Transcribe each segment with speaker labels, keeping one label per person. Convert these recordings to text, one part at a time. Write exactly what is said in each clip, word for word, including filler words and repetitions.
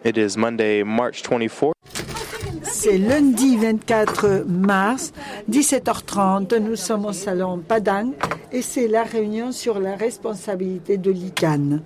Speaker 1: It is Monday, March twenty-fourth.
Speaker 2: C'est lundi vingt-quatre mars, dix-sept heures trente. Nous sommes au salon Padang et c'est la réunion sur la responsabilité de l'I C A N.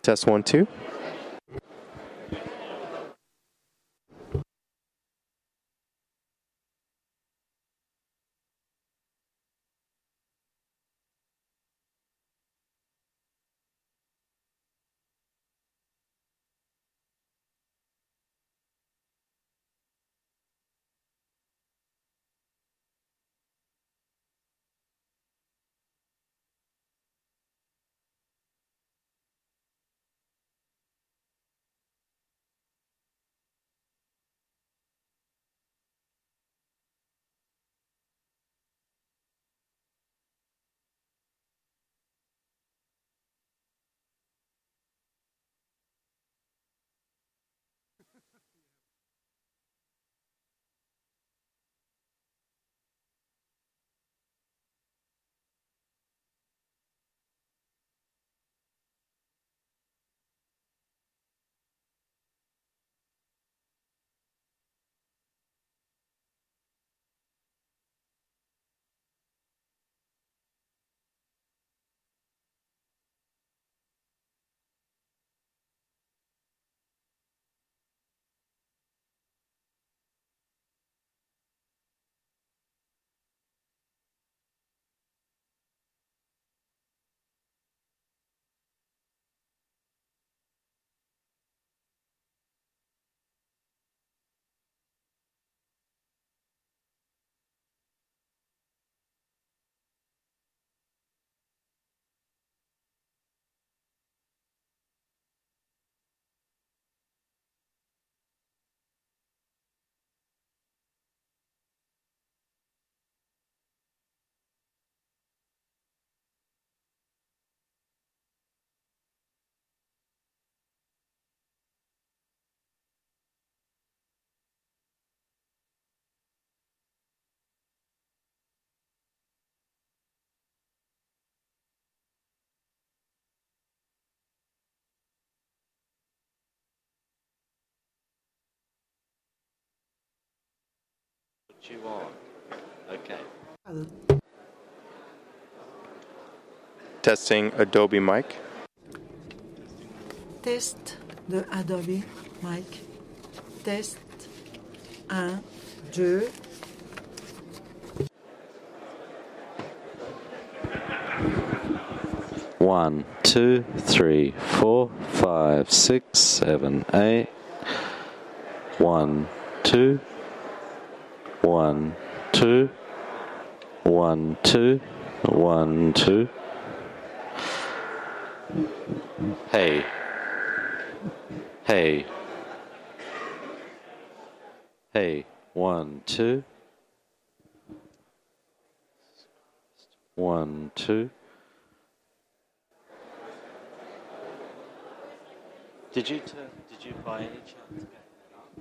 Speaker 1: Test one, two.
Speaker 3: You on? Okay.
Speaker 1: Testing Adobe mic.
Speaker 2: Test de Adobe Mic. Test un, deux.
Speaker 3: One, two, three, four, five, six, seven, eight. One, two. One, two. One, two. One, two. Hey. Hey. Hey. One, two. One, two. Did you turn, did you by any chance get that up?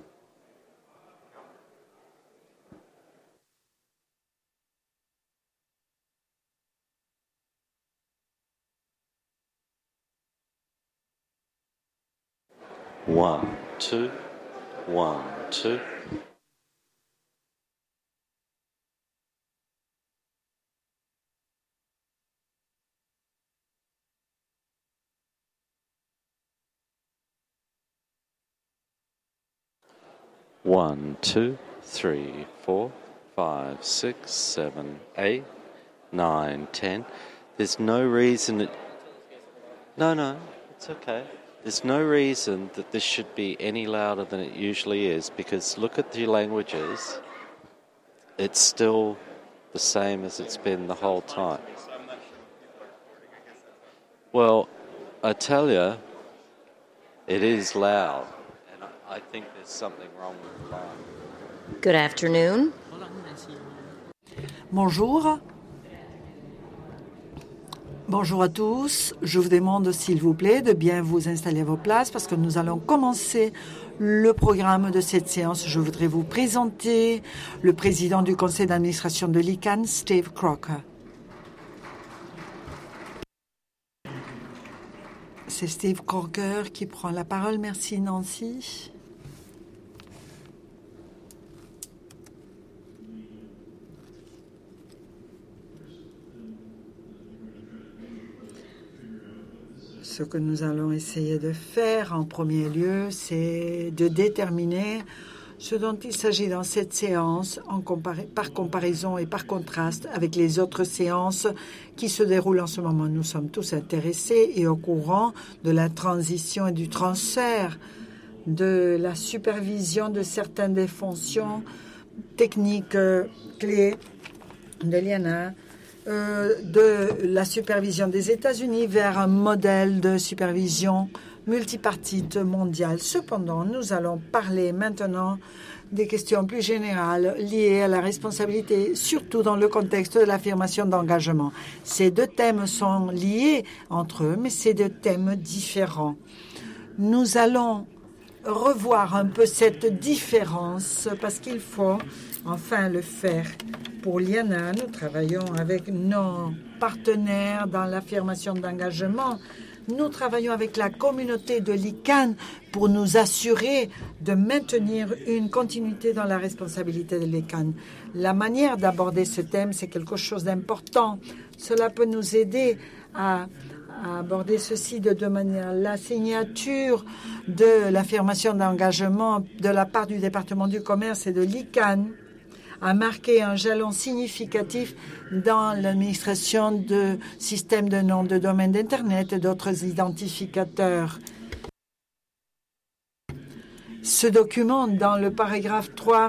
Speaker 3: One, two, one, two. One, two, three, four, five, six, seven, eight, nine, ten. There's no reason it... No, no, it's okay. There's no reason that this should be any louder than it usually is, because look at the languages. It's still the same as it's been the whole time. Well, I tell you, it is loud, and I think there's something wrong with the line.
Speaker 4: Good afternoon.
Speaker 2: Bonjour. Bonjour à tous. Je vous demande, s'il vous plaît, de bien vous installer à vos places parce que nous allons commencer le programme de cette séance. Je voudrais vous présenter le président du conseil d'administration de l'I C A N, Steve Crocker. C'est Steve Crocker qui prend la parole. Merci, Nancy. Ce que nous allons essayer de faire en premier lieu, c'est de déterminer ce dont il s'agit dans cette séance en compar- par comparaison et par contraste avec les autres séances qui se déroulent en ce moment. Nous sommes tous intéressés et au courant de la transition et du transfert de la supervision de certaines des fonctions techniques euh, clés de l'I N A, euh, de la supervision des États-Unis vers un modèle de supervision multipartite mondiale. Cependant, nous allons parler maintenant des questions plus générales liées à la responsabilité, surtout dans le contexte de l'affirmation d'engagement. Ces deux thèmes sont liés entre eux, mais c'est deux thèmes différents. Nous allons revoir un peu cette différence parce qu'il faut enfin le faire. Pour l'I N A, nous travaillons avec nos partenaires dans l'affirmation d'engagement. Nous travaillons avec la communauté de l'I C A N pour nous assurer de maintenir une continuité dans la responsabilité de l'I C A N. La manière d'aborder ce thème, c'est quelque chose d'important. Cela peut nous aider à, à aborder ceci de deux manières. La signature de l'affirmation d'engagement de la part du département du commerce et de l'I C A N a marqué un jalon significatif dans l'administration de systèmes de noms de domaine d'Internet et d'autres identificateurs. Ce document, dans le paragraphe trois,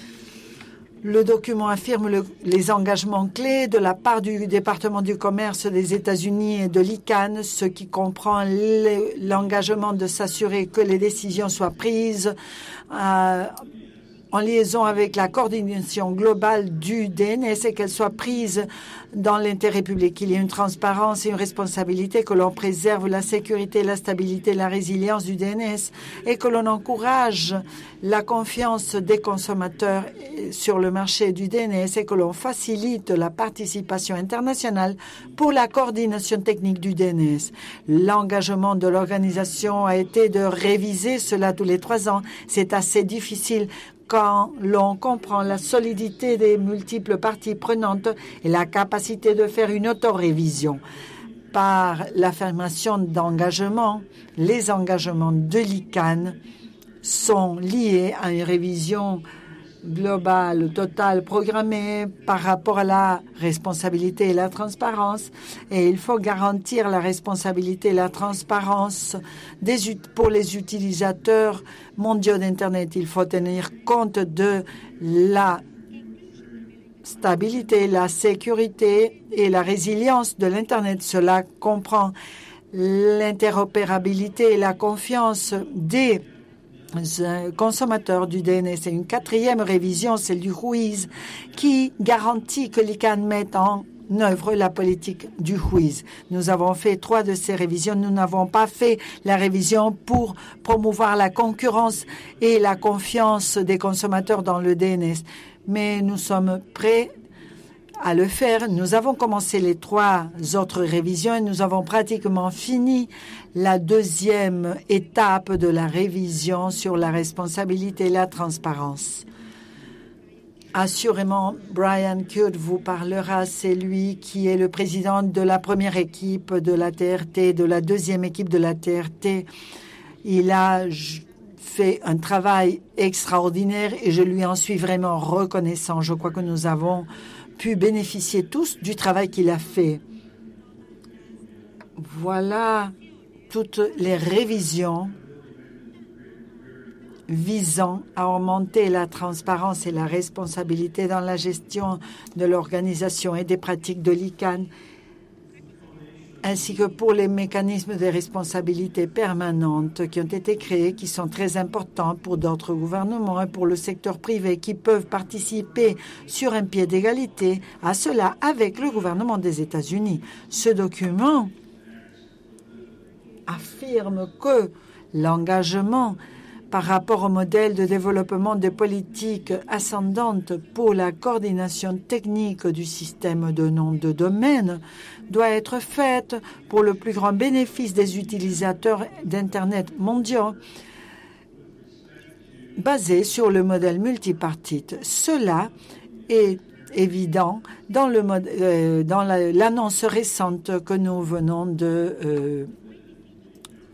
Speaker 2: le document affirme le, les engagements clés de la part du département du commerce des États-Unis et de l'I C A N, ce qui comprend l'engagement de s'assurer que les décisions soient prises euh, en liaison avec la coordination globale du D N S et qu'elle soit prise dans l'intérêt public, qu'il y ait une transparence et une responsabilité, que l'on préserve la sécurité, la stabilité, la résilience du D N S et que l'on encourage la confiance des consommateurs sur le marché du D N S et que l'on facilite la participation internationale pour la coordination technique du D N S. L'engagement de l'organisation a été de réviser cela tous les trois ans. C'est assez difficile quand l'on comprend la solidité des multiples parties prenantes et la capacité de faire une autorévision. Par l'affirmation d'engagement, les engagements de l'I C A N sont liés à une révision globale, totale, programmée par rapport à la responsabilité et la transparence. Et il faut garantir la responsabilité et la transparence des, pour les utilisateurs mondiaux d'Internet. Il faut tenir compte de la stabilité, la sécurité et la résilience de l'Internet. Cela comprend l'interopérabilité et la confiance des consommateurs du D N S. Et une quatrième révision, celle du Whois, qui garantit que l'I C A N mette en œuvre la politique du Whois. Nous avons fait trois de ces révisions. Nous n'avons pas fait la révision pour promouvoir la concurrence et la confiance des consommateurs dans le D N S. Mais nous sommes prêts à le faire. Nous avons commencé les trois autres révisions et nous avons pratiquement fini la deuxième étape de la révision sur la responsabilité et la transparence. Assurément, Brian Kudd vous parlera. C'est lui qui est le président de la première équipe de la T R T, de la deuxième équipe de la T R T. Il a fait un travail extraordinaire et je lui en suis vraiment reconnaissant. Je crois que nous avons pu bénéficier tous du travail qu'il a fait. Voilà toutes les révisions visant à augmenter la transparence et la responsabilité dans la gestion de l'organisation et des pratiques de l'I C A N, ainsi que pour les mécanismes de responsabilité permanente qui ont été créés, qui sont très importants pour d'autres gouvernements et pour le secteur privé qui peuvent participer sur un pied d'égalité à cela avec le gouvernement des États-Unis. Ce document affirme que l'engagement par rapport au modèle de développement de politiques ascendantes pour la coordination technique du système de noms de domaine doit être faite pour le plus grand bénéfice des utilisateurs d'Internet mondiaux basé sur le modèle multipartite. Cela est évident dans le mode, euh, dans l'annonce récente que nous venons de euh,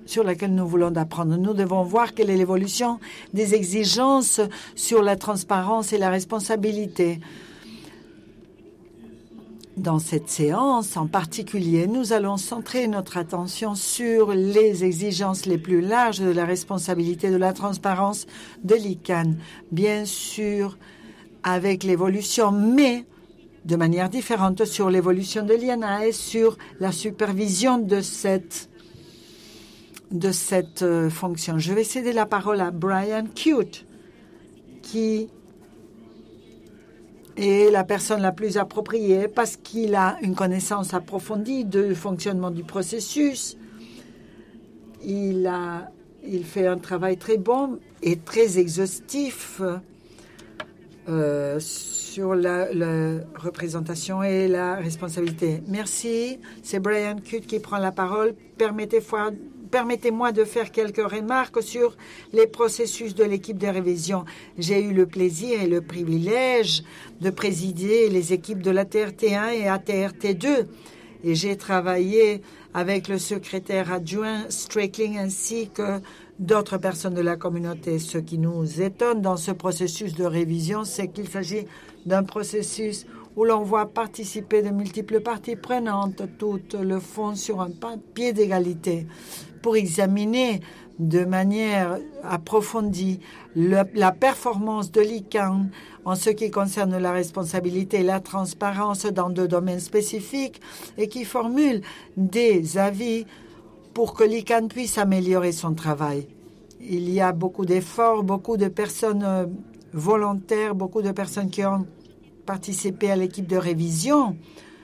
Speaker 2: sur laquelle nous voulons apprendre. Nous devons voir quelle est l'évolution des exigences sur la transparence et la responsabilité. Dans cette séance en particulier, nous allons centrer notre attention sur les exigences les plus larges de la responsabilité de la transparence de l'I C A N. Bien sûr, avec l'évolution, mais de manière différente sur l'évolution de l'I N A et sur la supervision de cette, de cette euh, fonction. Je vais céder la parole à Brian Cute, qui est la personne la plus appropriée parce qu'il a une connaissance approfondie du fonctionnement du processus. Il, a, il fait un travail très bon et très exhaustif euh, sur la, la représentation et la responsabilité. Merci. C'est Brian Cute qui prend la parole. Permettez-moi Permettez-moi de faire quelques remarques sur les processus de l'équipe de révision. J'ai eu le plaisir et le privilège de présider les équipes de l'A T R T un et A T R T deux. Et j'ai travaillé avec le secrétaire adjoint Strackling ainsi que d'autres personnes de la communauté. Ce qui nous étonne dans ce processus de révision, c'est qu'il s'agit d'un processus où l'on voit participer de multiples parties prenantes, toutes le font sur un pied d'égalité pour examiner de manière approfondie le, la performance de l'I C A N en ce qui concerne la responsabilité et la transparence dans deux domaines spécifiques et qui formule des avis pour que l'I C A N puisse améliorer son travail. Il y a beaucoup d'efforts, beaucoup de personnes volontaires, beaucoup de personnes qui ont participé à l'équipe de révision.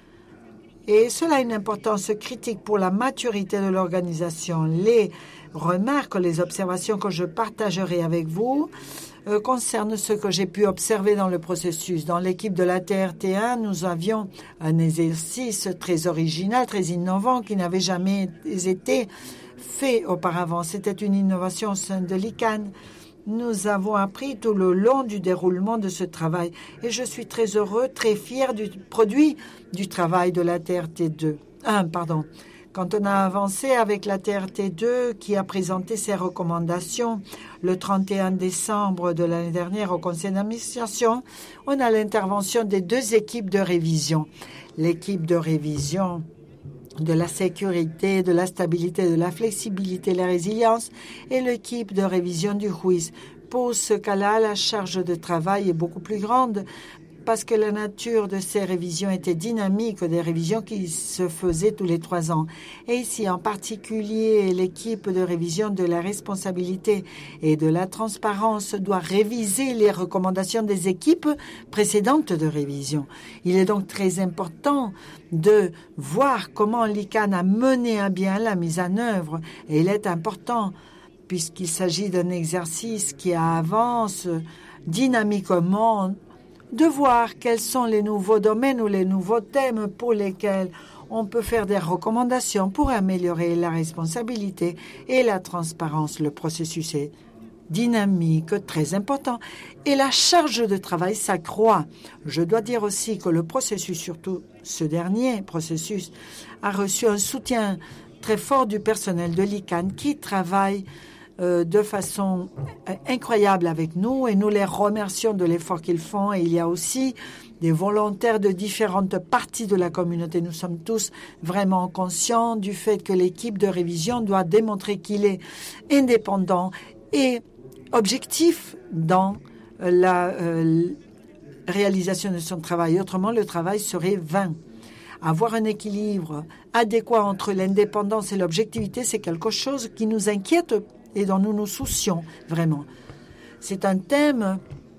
Speaker 2: Et cela a une importance critique pour la maturité de l'organisation. Les remarques, les observations que je partagerai avec vous euh, concernent ce que j'ai pu observer dans le processus. Dans l'équipe de l'A T R T un, nous avions un exercice très original, très innovant, qui n'avait jamais été fait auparavant. C'était une innovation au sein de l'I C A N. Nous avons appris tout le long du déroulement de ce travail et je suis très heureux, très fier du produit du travail de l'A T R T deux. un. Pardon. Quand on a avancé avec l'A T R T deux qui a présenté ses recommandations le trente et un décembre de l'année dernière au conseil d'administration, on a l'intervention des deux équipes de révision. L'équipe de révision de la sécurité, de la stabilité, de la flexibilité, de la résilience et l'équipe de révision du R W I S. Pour ce cas-là, la charge de travail est beaucoup plus grande parce que la nature de ces révisions était dynamique, des révisions qui se faisaient tous les trois ans. Et ici, en particulier, l'équipe de révision de la responsabilité et de la transparence doit réviser les recommandations des équipes précédentes de révision. Il est donc très important de voir comment l'I C A N a mené à bien la mise en œuvre. Et il est important, puisqu'il s'agit d'un exercice qui avance dynamiquement, de voir quels sont les nouveaux domaines ou les nouveaux thèmes pour lesquels on peut faire des recommandations pour améliorer la responsabilité et la transparence. Le processus est dynamique, très important, et la charge de travail s'accroît. Je dois dire aussi que le processus, surtout ce dernier processus, a reçu un soutien très fort du personnel de l'I C A N qui travaille Euh, de façon incroyable avec nous et nous les remercions de l'effort qu'ils font. Et il y a aussi des volontaires de différentes parties de la communauté. Nous sommes tous vraiment conscients du fait que l'équipe de révision doit démontrer qu'il est indépendant et objectif dans la euh, réalisation de son travail. Autrement, le travail serait vain. Avoir un équilibre adéquat entre l'indépendance et l'objectivité, c'est quelque chose qui nous inquiète et dont nous nous soucions vraiment. C'est un thème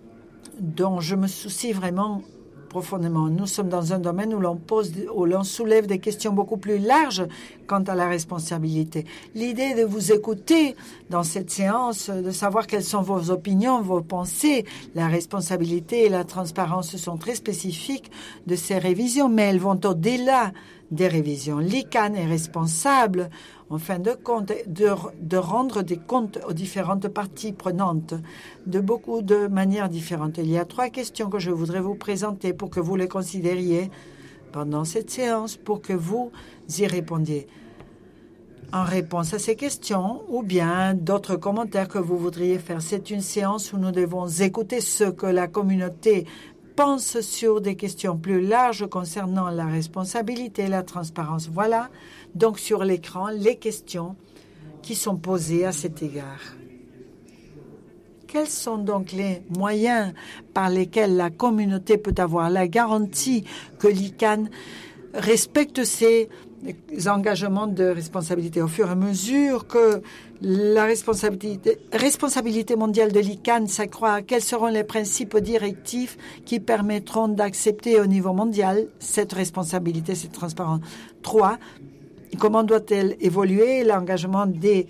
Speaker 2: dont je me soucie vraiment profondément. Nous sommes dans un domaine où l'on pose, où l'on soulève des questions beaucoup plus larges quant à la responsabilité. L'idée de vous écouter dans cette séance, de savoir quelles sont vos opinions, vos pensées, la responsabilité et la transparence sont très spécifiques de ces révisions, mais elles vont au-delà des révisions. L'I C A N est responsable, en fin de compte, de, de rendre des comptes aux différentes parties prenantes de beaucoup de manières différentes. Il y a trois questions que je voudrais vous présenter pour que vous les considériez pendant cette séance, pour que vous y répondiez. en réponse à ces questions ou bien d'autres commentaires que vous voudriez faire. C'est une séance où nous devons écouter ce que la communauté pense sur des questions plus larges concernant la responsabilité et la transparence. Voilà donc sur l'écran les questions qui sont posées à cet égard. Quels sont donc les moyens par lesquels la communauté peut avoir la garantie que l'I C A N respecte ses engagements de responsabilité au fur et à mesure que la responsabilité, responsabilité mondiale de l'I C A N s'accroît? Quels seront les principes directifs qui permettront d'accepter au niveau mondial cette responsabilité, cette transparence? Trois, comment doit-elle évoluer l'engagement des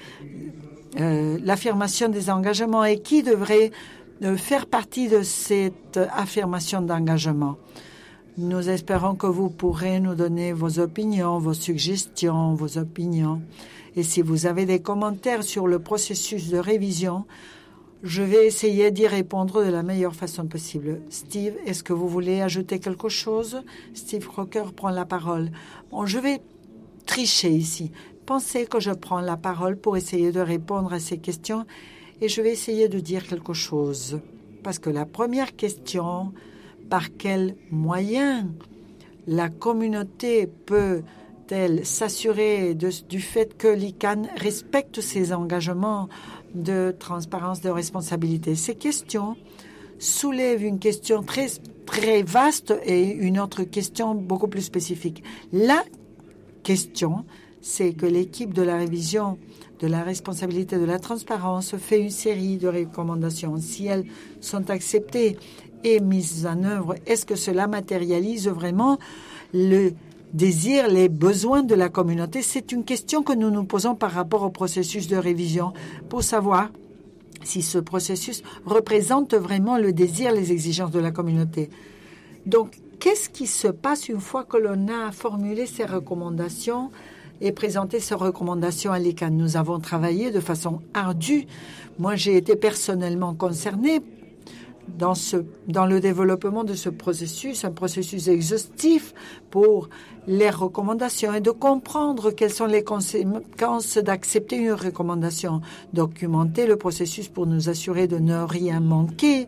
Speaker 2: Euh, l'affirmation des engagements et qui devrait euh, faire partie de cette affirmation d'engagement. Nous espérons que vous pourrez nous donner vos opinions, vos suggestions, vos opinions. Et si vous avez des commentaires sur le processus de révision, je vais essayer d'y répondre de la meilleure façon possible. Steve, est-ce que vous voulez ajouter quelque chose? Steve Crocker prend la parole. Bon, je vais tricher ici. Pensez que je prends la parole pour essayer de répondre à ces questions et je vais essayer de dire quelque chose. Parce que la première question, par quels moyens la communauté peut-elle s'assurer de, du fait que l'I C A N respecte ses engagements de transparence, de responsabilité? Ces questions soulèvent une question très, très vaste et une autre question beaucoup plus spécifique. La question, c'est que l'équipe de la révision de la responsabilité de la transparence fait une série de recommandations. Si elles sont acceptées et mises en œuvre, est-ce que cela matérialise vraiment le désir, les besoins de la communauté? C'est une question que nous nous posons par rapport au processus de révision pour savoir si ce processus représente vraiment le désir, les exigences de la communauté. Donc, qu'est-ce qui se passe une fois que l'on a formulé ces recommandations et présenté ces recommandations à l'I C A N? Nous avons travaillé de façon ardue. Moi, j'ai été personnellement concernée dans, ce, dans le développement de ce processus, un processus exhaustif pour les recommandations et de comprendre quelles sont les conséquences d'accepter une recommandation, documenter le processus pour nous assurer de ne rien manquer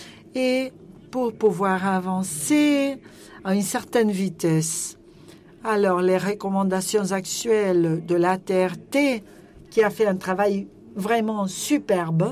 Speaker 2: et pour pouvoir avancer à une certaine vitesse. Alors, les recommandations actuelles de l'A T R T, qui a fait un travail vraiment superbe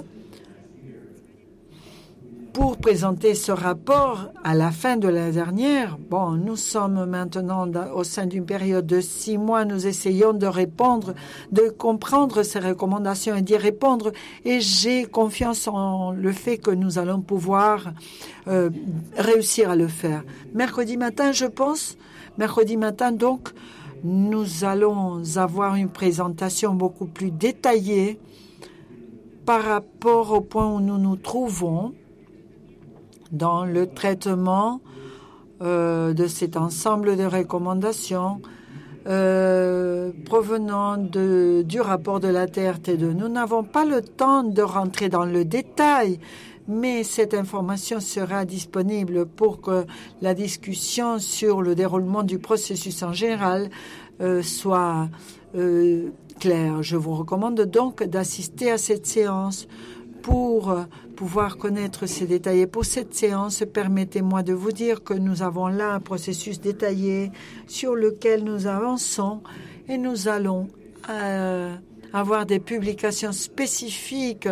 Speaker 2: pour présenter ce rapport à la fin de l'année dernière. Bon, nous sommes maintenant au sein d'une période de six mois. Nous essayons de répondre, de comprendre ces recommandations et d'y répondre. Et j'ai confiance en le fait que nous allons pouvoir euh, réussir à le faire. Mercredi matin, je pense... Mercredi matin, donc, nous allons avoir une présentation beaucoup plus détaillée par rapport au point où nous nous trouvons dans le traitement euh, de cet ensemble de recommandations euh, provenant de, du rapport de la T R T deux. Nous n'avons pas le temps de rentrer dans le détail, mais cette information sera disponible pour que la discussion sur le déroulement du processus en général euh, soit euh, claire. Je vous recommande donc d'assister à cette séance pour pouvoir connaître ces détails. Et pour cette séance, permettez-moi de vous dire que nous avons là un processus détaillé sur lequel nous avançons et nous allons euh, avoir des publications spécifiques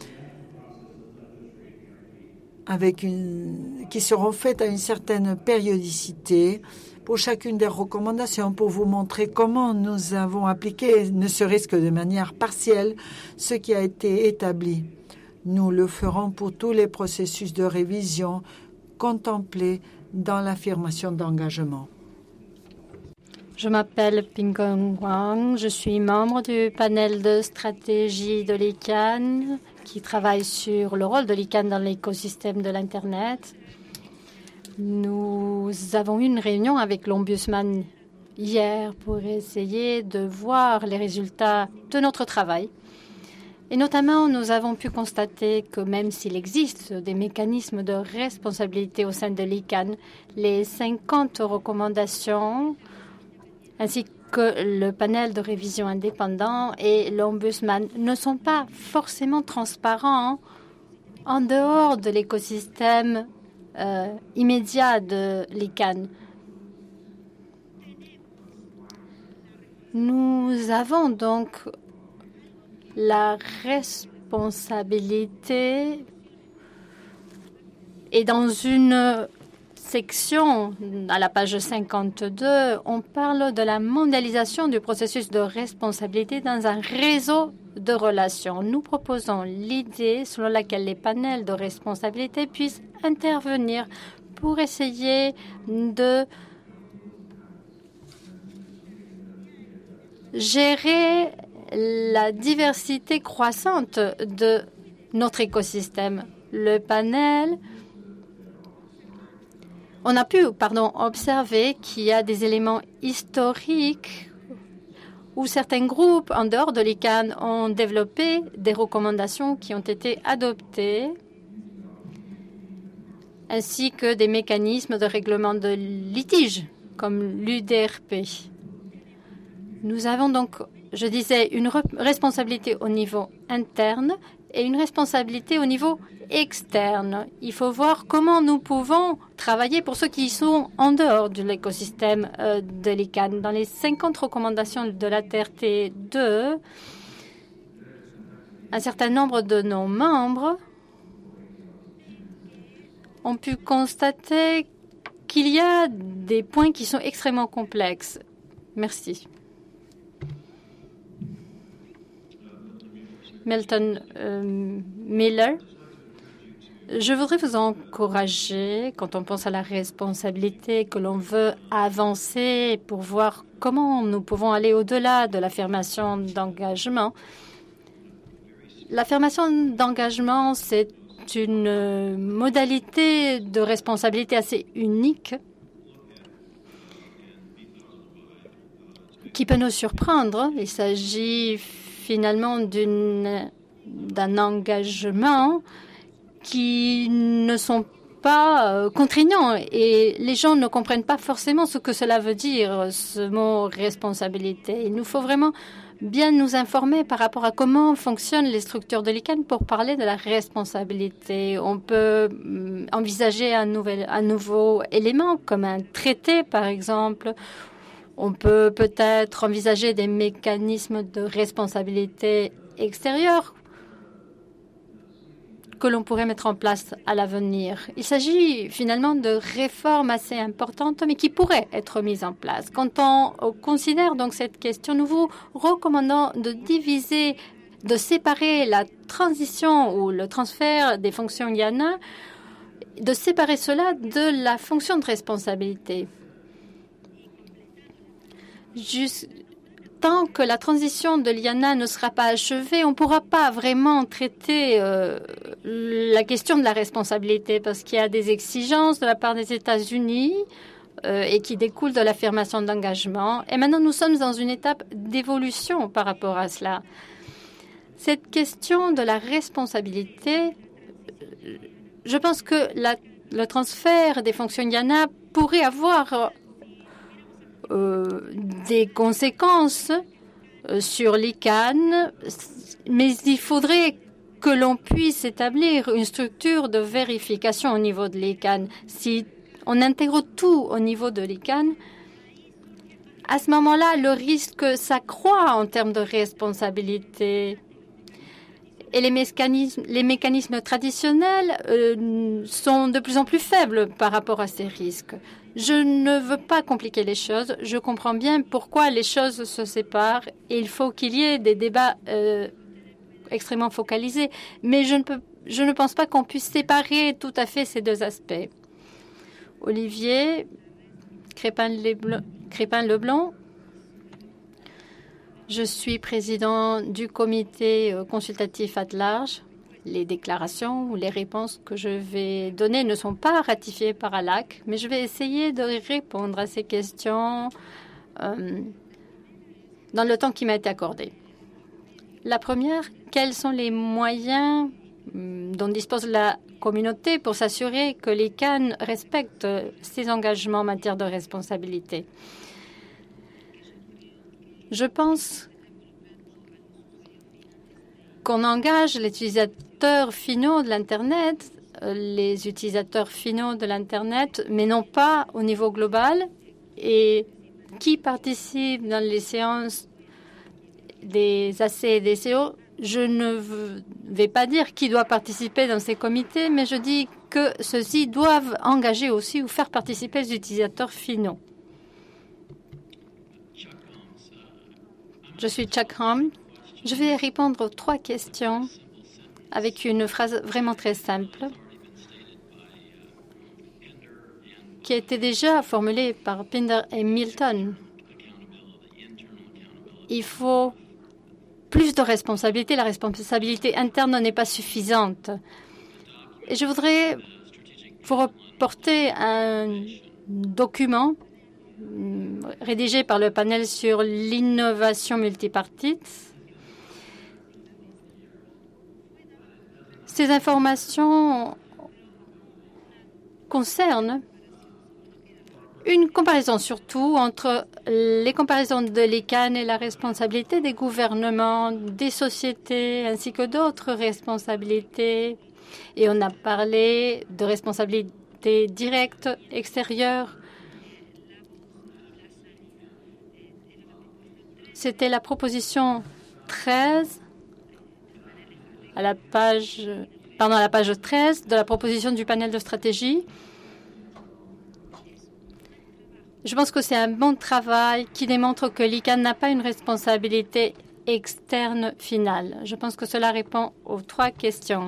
Speaker 2: avec une, qui seront faites à une certaine périodicité pour chacune des recommandations pour vous montrer comment nous avons appliqué, ne serait-ce que de manière partielle, ce qui a été établi. Nous le ferons pour tous les processus de révision contemplés dans l'affirmation d'engagement.
Speaker 4: Je m'appelle Pingong Wang, je suis membre du panel de stratégie de l'I C A N qui travaille sur le rôle de l'I C A N dans l'écosystème de l'Internet. Nous avons eu une réunion avec l'Ombudsman hier pour essayer de voir les résultats de notre travail. Et notamment, nous avons pu constater que même s'il existe des mécanismes de responsabilité au sein de l'I C A N, les cinquante recommandations ainsi que le panel de révision indépendant et l'ombudsman ne sont pas forcément transparents en dehors de l'écosystème euh, immédiat de l'I C A N. Nous avons donc la responsabilité et dans une section, à la page cinquante-deux, on parle de la mondialisation du processus de responsabilité dans un réseau de relations. Nous proposons l'idée selon laquelle les panels de responsabilité puissent intervenir pour essayer de gérer la diversité croissante de notre écosystème. Le panel On a pu pardon, observer qu'il y a des éléments historiques où certains groupes en dehors de l'I C A N ont développé des recommandations qui ont été adoptées, ainsi que des mécanismes de règlement de litige, comme l'U D R P. Nous avons donc, je disais, une responsabilité au niveau interne et une responsabilité au niveau externe. Il faut voir comment nous pouvons travailler pour ceux qui sont en dehors de l'écosystème euh, de l'I C A N. Dans les cinquante recommandations de la T R T deux, un certain nombre de nos membres ont pu constater qu'il y a des points qui sont extrêmement complexes. Merci. Milton euh, Miller. Je voudrais vous encourager, quand on pense à la responsabilité que l'on veut avancer pour voir comment nous pouvons aller au-delà de l'affirmation d'engagement. L'affirmation d'engagement, c'est une modalité de responsabilité assez unique qui peut nous surprendre. Il s'agit finalement d'une, d'un engagement qui ne sont pas euh, contraignants et les gens ne comprennent pas forcément ce que cela veut dire, ce mot responsabilité. Il nous faut vraiment bien nous informer par rapport à comment fonctionnent les structures de l'I C A N pour parler de la responsabilité. On peut euh, envisager un, nouvel, un nouveau élément comme un traité, par exemple. On peut peut-être envisager des mécanismes de responsabilité extérieure que l'on pourrait mettre en place à l'avenir. Il s'agit finalement de réformes assez importantes, mais qui pourraient être mises en place. Quand on considère donc cette question, nous vous recommandons de diviser, de séparer la transition ou le transfert des fonctions I A N A, de séparer cela de la fonction de responsabilité. Juste, tant que la transition de l'I A N A ne sera pas achevée, on ne pourra pas vraiment traiter euh, la question de la responsabilité parce qu'il y a des exigences de la part des États-Unis euh, et qui découlent de l'affirmation d'engagement. Et maintenant, nous sommes dans une étape d'évolution par rapport à cela. Cette question de la responsabilité, je pense que la, le transfert des fonctions I A N A pourrait avoir Euh, des conséquences euh, sur l'I C A N, mais il faudrait que l'on puisse établir une structure de vérification au niveau de l'I C A N. Si on intègre tout au niveau de l'I C A N, à ce moment-là, le risque s'accroît en termes de responsabilité. Et les mécanismes, les mécanismes traditionnels euh, sont de plus en plus faibles par rapport à ces risques. Je ne veux pas compliquer les choses. Je comprends bien pourquoi les choses se séparent et il faut qu'il y ait des débats euh, extrêmement focalisés. Mais je ne, peux, je ne pense pas qu'on puisse séparer tout à fait ces deux aspects. Olivier Crépin-Leblond. Je suis président du comité consultatif at large. Les déclarations ou les réponses que je vais donner ne sont pas ratifiées par A L A C, mais je vais essayer de répondre à ces questions euh, dans le temps qui m'a été accordé. La première, quels sont les moyens dont dispose la communauté pour s'assurer que l'I C A N respecte ses engagements en matière de responsabilité? Je pense qu'on engage les utilisateurs finaux de l'Internet, les utilisateurs finaux de l'Internet, mais non pas au niveau global. Et qui participe dans les séances des A C et des C O, je ne vais pas dire qui doit participer dans ces comités, mais je dis que ceux-ci doivent engager aussi ou faire participer les utilisateurs finaux. Je suis Chuck Holm. Je vais répondre aux trois questions avec une phrase vraiment très simple qui a été déjà formulée par Pinder et Milton. Il faut plus de responsabilité. La responsabilité interne n'est pas suffisante. Et je voudrais vous reporter un document rédigé par le panel sur l'innovation multipartite. Ces informations concernent une comparaison surtout entre les comparaisons de l'I C A N et la responsabilité des gouvernements, des sociétés, ainsi que d'autres responsabilités. Et on a parlé de responsabilités directes, extérieures. C'était la proposition treize, à la page, pardon, à la page treize de la proposition du panel de stratégie. Je pense que c'est un bon travail qui démontre que l'I C A N n'a pas une responsabilité externe finale. Je pense que cela répond aux trois questions.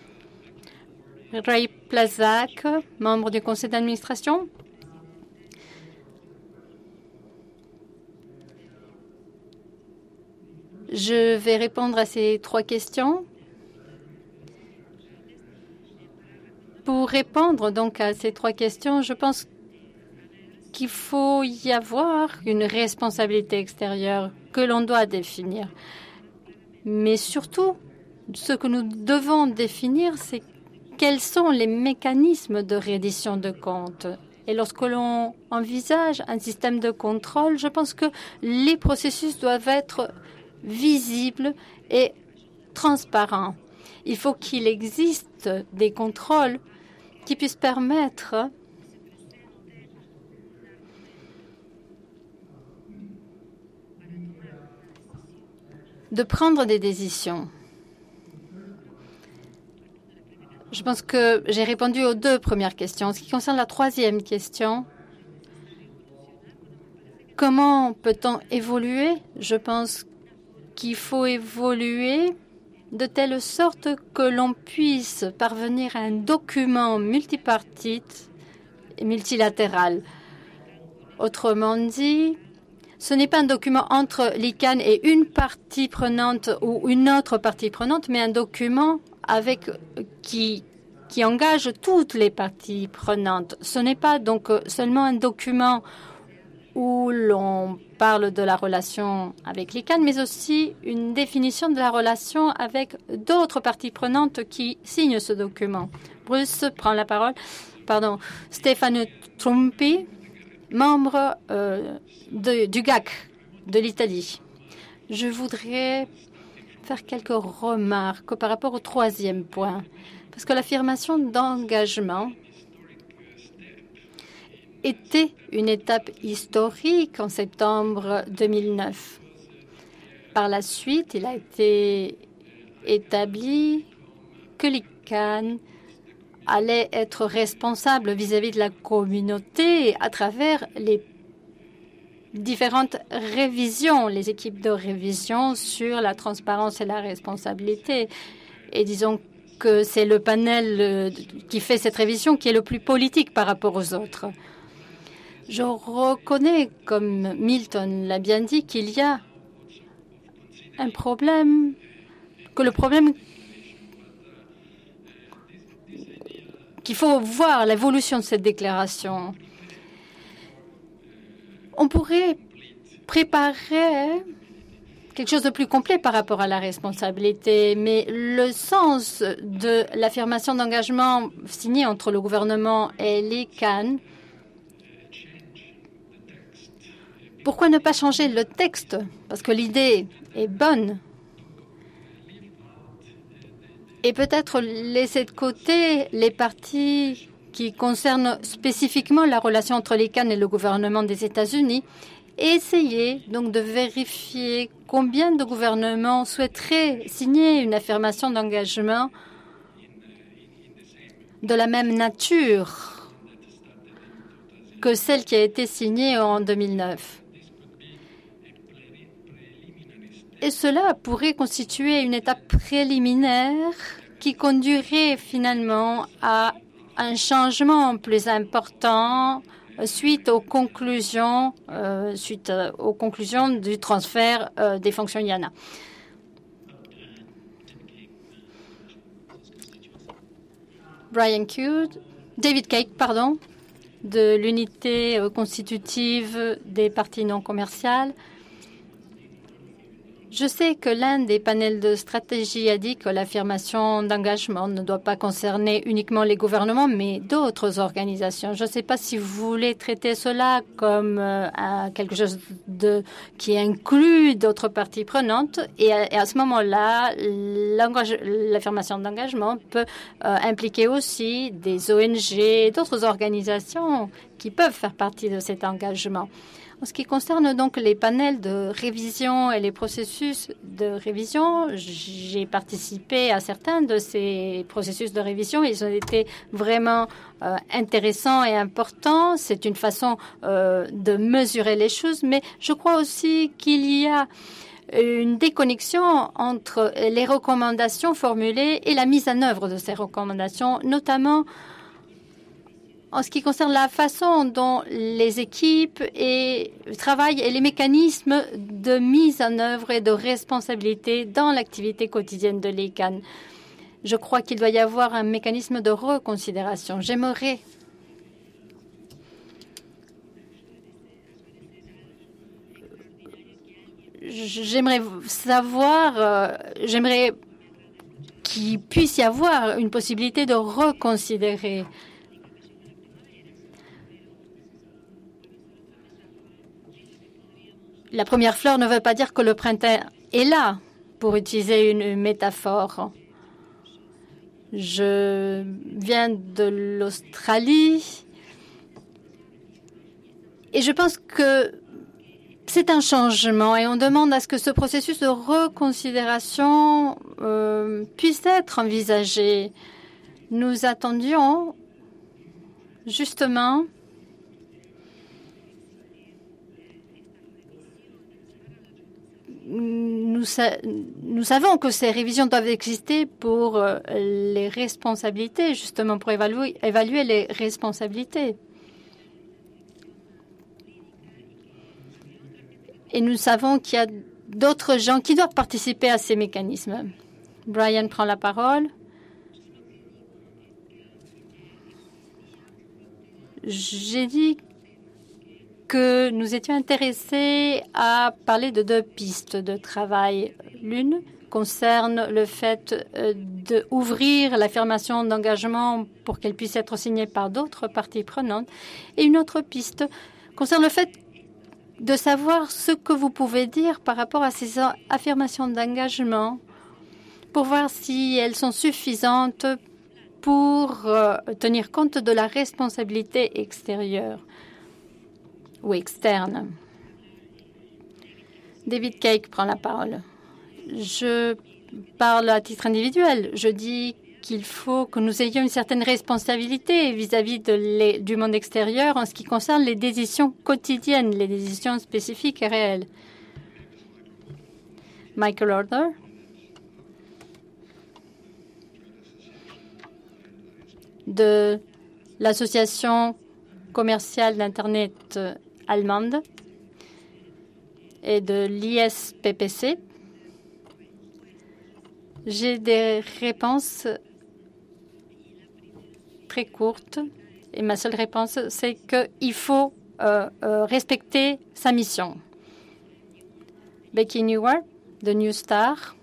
Speaker 4: Ray Plazak, membre du conseil d'administration. Je vais répondre à ces trois questions. Pour répondre donc à ces trois questions, je pense qu'il faut y avoir une responsabilité extérieure que l'on doit définir. Mais surtout, ce que nous devons définir, c'est quels sont les mécanismes de reddition de comptes. Et lorsque l'on envisage un système de contrôle, je pense que les processus doivent être visibles et transparents. Il faut qu'il existe des contrôles qui puissent permettre de prendre des décisions. Je pense que j'ai répondu aux deux premières questions. En ce qui concerne la troisième question, comment peut-on évoluer? Je pense qu'il faut évoluer de telle sorte que l'on puisse parvenir à un document multipartite et multilatéral. Autrement dit, ce n'est pas un document entre l'I C A N et une partie prenante ou une autre partie prenante, mais un document avec, qui, qui engage toutes les parties prenantes. Ce n'est pas donc seulement un document où l'on parle de la relation avec l'I C A N, mais aussi une définition de la relation avec d'autres parties prenantes qui signent ce document. Bruce prend la parole. Pardon. Stefano Trumpi, membre euh, de, du G A C de l'Italie. Je voudrais faire quelques remarques par rapport au troisième point, parce que l'affirmation d'engagement était une étape historique en septembre deux mille neuf. Par la suite, il a été établi que l'I C A N allait être responsable vis-à-vis de la communauté à travers les différentes révisions, les équipes de révision sur la transparence et la responsabilité. Et disons que c'est le panel qui fait cette révision qui est le plus politique par rapport aux autres. Je reconnais, comme Milton l'a bien dit, qu'il y a un problème, que le problème, qu'il faut voir l'évolution de cette déclaration. On pourrait préparer quelque chose de plus complet par rapport à la responsabilité, mais le sens de l'affirmation d'engagement signée entre le gouvernement et l'I C A N pourquoi ne pas changer le texte? Parce que l'idée est bonne. Et peut-être laisser de côté les parties qui concernent spécifiquement la relation entre l'I C A N et le gouvernement des États-Unis et essayer donc de vérifier combien de gouvernements souhaiteraient signer une affirmation d'engagement de la même nature que celle qui a été signée en deux mille neuf. Et cela pourrait constituer une étape préliminaire qui conduirait finalement à un changement plus important suite aux conclusions, euh, suite aux conclusions du transfert euh, des fonctions I A N A. Brian Cute, David Cake, pardon, de l'unité euh, constitutive des parties non commerciales. Je sais que l'un des panels de stratégie a dit que l'affirmation d'engagement ne doit pas concerner uniquement les gouvernements, mais d'autres organisations. Je ne sais pas si vous voulez traiter cela comme euh, quelque chose de, qui inclut d'autres parties prenantes. Et à, et à ce moment-là, l'affirmation d'engagement peut euh, impliquer aussi des O N G, d'autres organisations qui peuvent faire partie de cet engagement. En ce qui concerne donc les panels de révision et les processus de révision, j'ai participé à certains de ces processus de révision. Ils ont été vraiment euh, intéressants et importants. C'est une façon euh, de mesurer les choses, mais je crois aussi qu'il y a une déconnexion entre les recommandations formulées et la mise en œuvre de ces recommandations, notamment en ce qui concerne la façon dont les équipes et travaillent et les mécanismes de mise en œuvre et de responsabilité dans l'activité quotidienne de l'I C A N. Je crois qu'il doit y avoir un mécanisme de reconsidération. J'aimerais J'aimerais savoir, euh, j'aimerais qu'il puisse y avoir une possibilité de reconsidérer. La première fleur ne veut pas dire que le printemps est là, pour utiliser une métaphore. Je viens de l'Australie et je pense que c'est un changement et on demande à ce que ce processus de reconsidération euh, puisse être envisagé. Nous attendions justement Nous, sa nous savons que ces révisions doivent exister pour euh, les responsabilités, justement pour évaluer, évaluer les responsabilités. Et nous savons qu'il y a d'autres gens qui doivent participer à ces mécanismes. Brian prend la parole. J'ai dit que nous étions intéressés à parler de deux pistes de travail. L'une concerne le fait d'ouvrir l'affirmation d'engagement pour qu'elle puisse être signée par d'autres parties prenantes. Et une autre piste concerne le fait de savoir ce que vous pouvez dire par rapport à ces affirmations d'engagement pour voir si elles sont suffisantes pour euh, tenir compte de la responsabilité extérieure ou externe. David Cake prend la parole. Je parle à titre individuel. Je dis qu'il faut que nous ayons une certaine responsabilité vis-à-vis de du monde extérieur en ce qui concerne les décisions quotidiennes, les décisions spécifiques et réelles. Michael Order. De l'association commerciale d'Internet allemande et de l'I S P P C. J'ai des réponses très courtes et ma seule réponse, c'est qu'il faut euh, euh, respecter sa mission. Becky Newart, de New Star.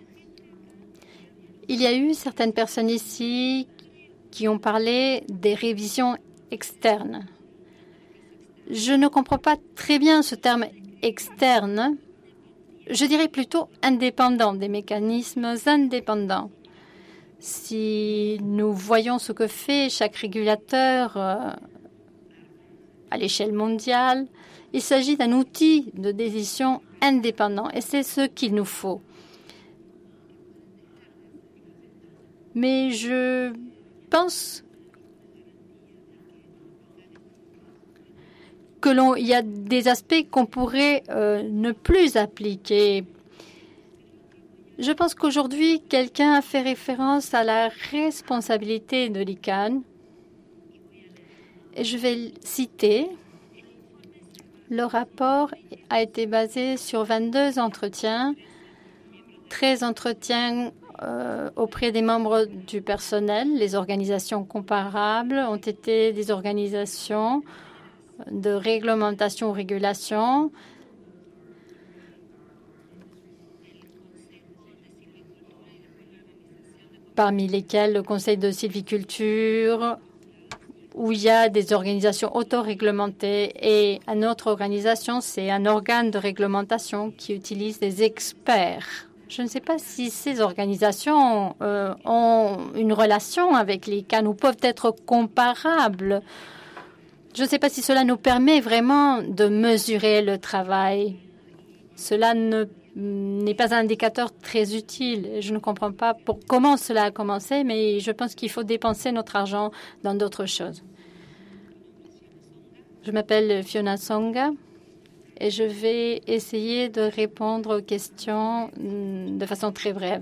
Speaker 4: Il y a eu certaines personnes ici qui ont parlé des révisions externes. Je ne comprends pas très bien ce terme externe. Je dirais plutôt indépendant, des mécanismes indépendants. Si nous voyons ce que fait chaque régulateur euh, à l'échelle mondiale, il s'agit d'un outil de décision indépendant et c'est ce qu'il nous faut. Mais je pense que l'on, il y a des aspects qu'on pourrait euh, ne plus appliquer. Je pense qu'aujourd'hui, quelqu'un a fait référence à la responsabilité de l'I C A N. Et je vais citer. Le rapport a été basé sur vingt-deux entretiens, treize entretiens euh, auprès des membres du personnel. Les organisations comparables ont été des organisations de réglementation ou régulation. Parmi lesquelles le Conseil de sylviculture, où il y a des organisations autoréglementées, et une autre organisation, c'est un organe de réglementation qui utilise des experts. Je ne sais pas si ces organisations euh, ont une relation avec l'I C A N ou peuvent être comparables. Je ne sais pas si cela nous permet vraiment de mesurer le travail. Cela ne n'est pas un indicateur très utile. Je ne comprends pas pour comment cela a commencé, mais je pense qu'il faut dépenser notre argent dans d'autres choses. Je m'appelle Fiona Songa et je vais essayer de répondre aux questions de façon très brève.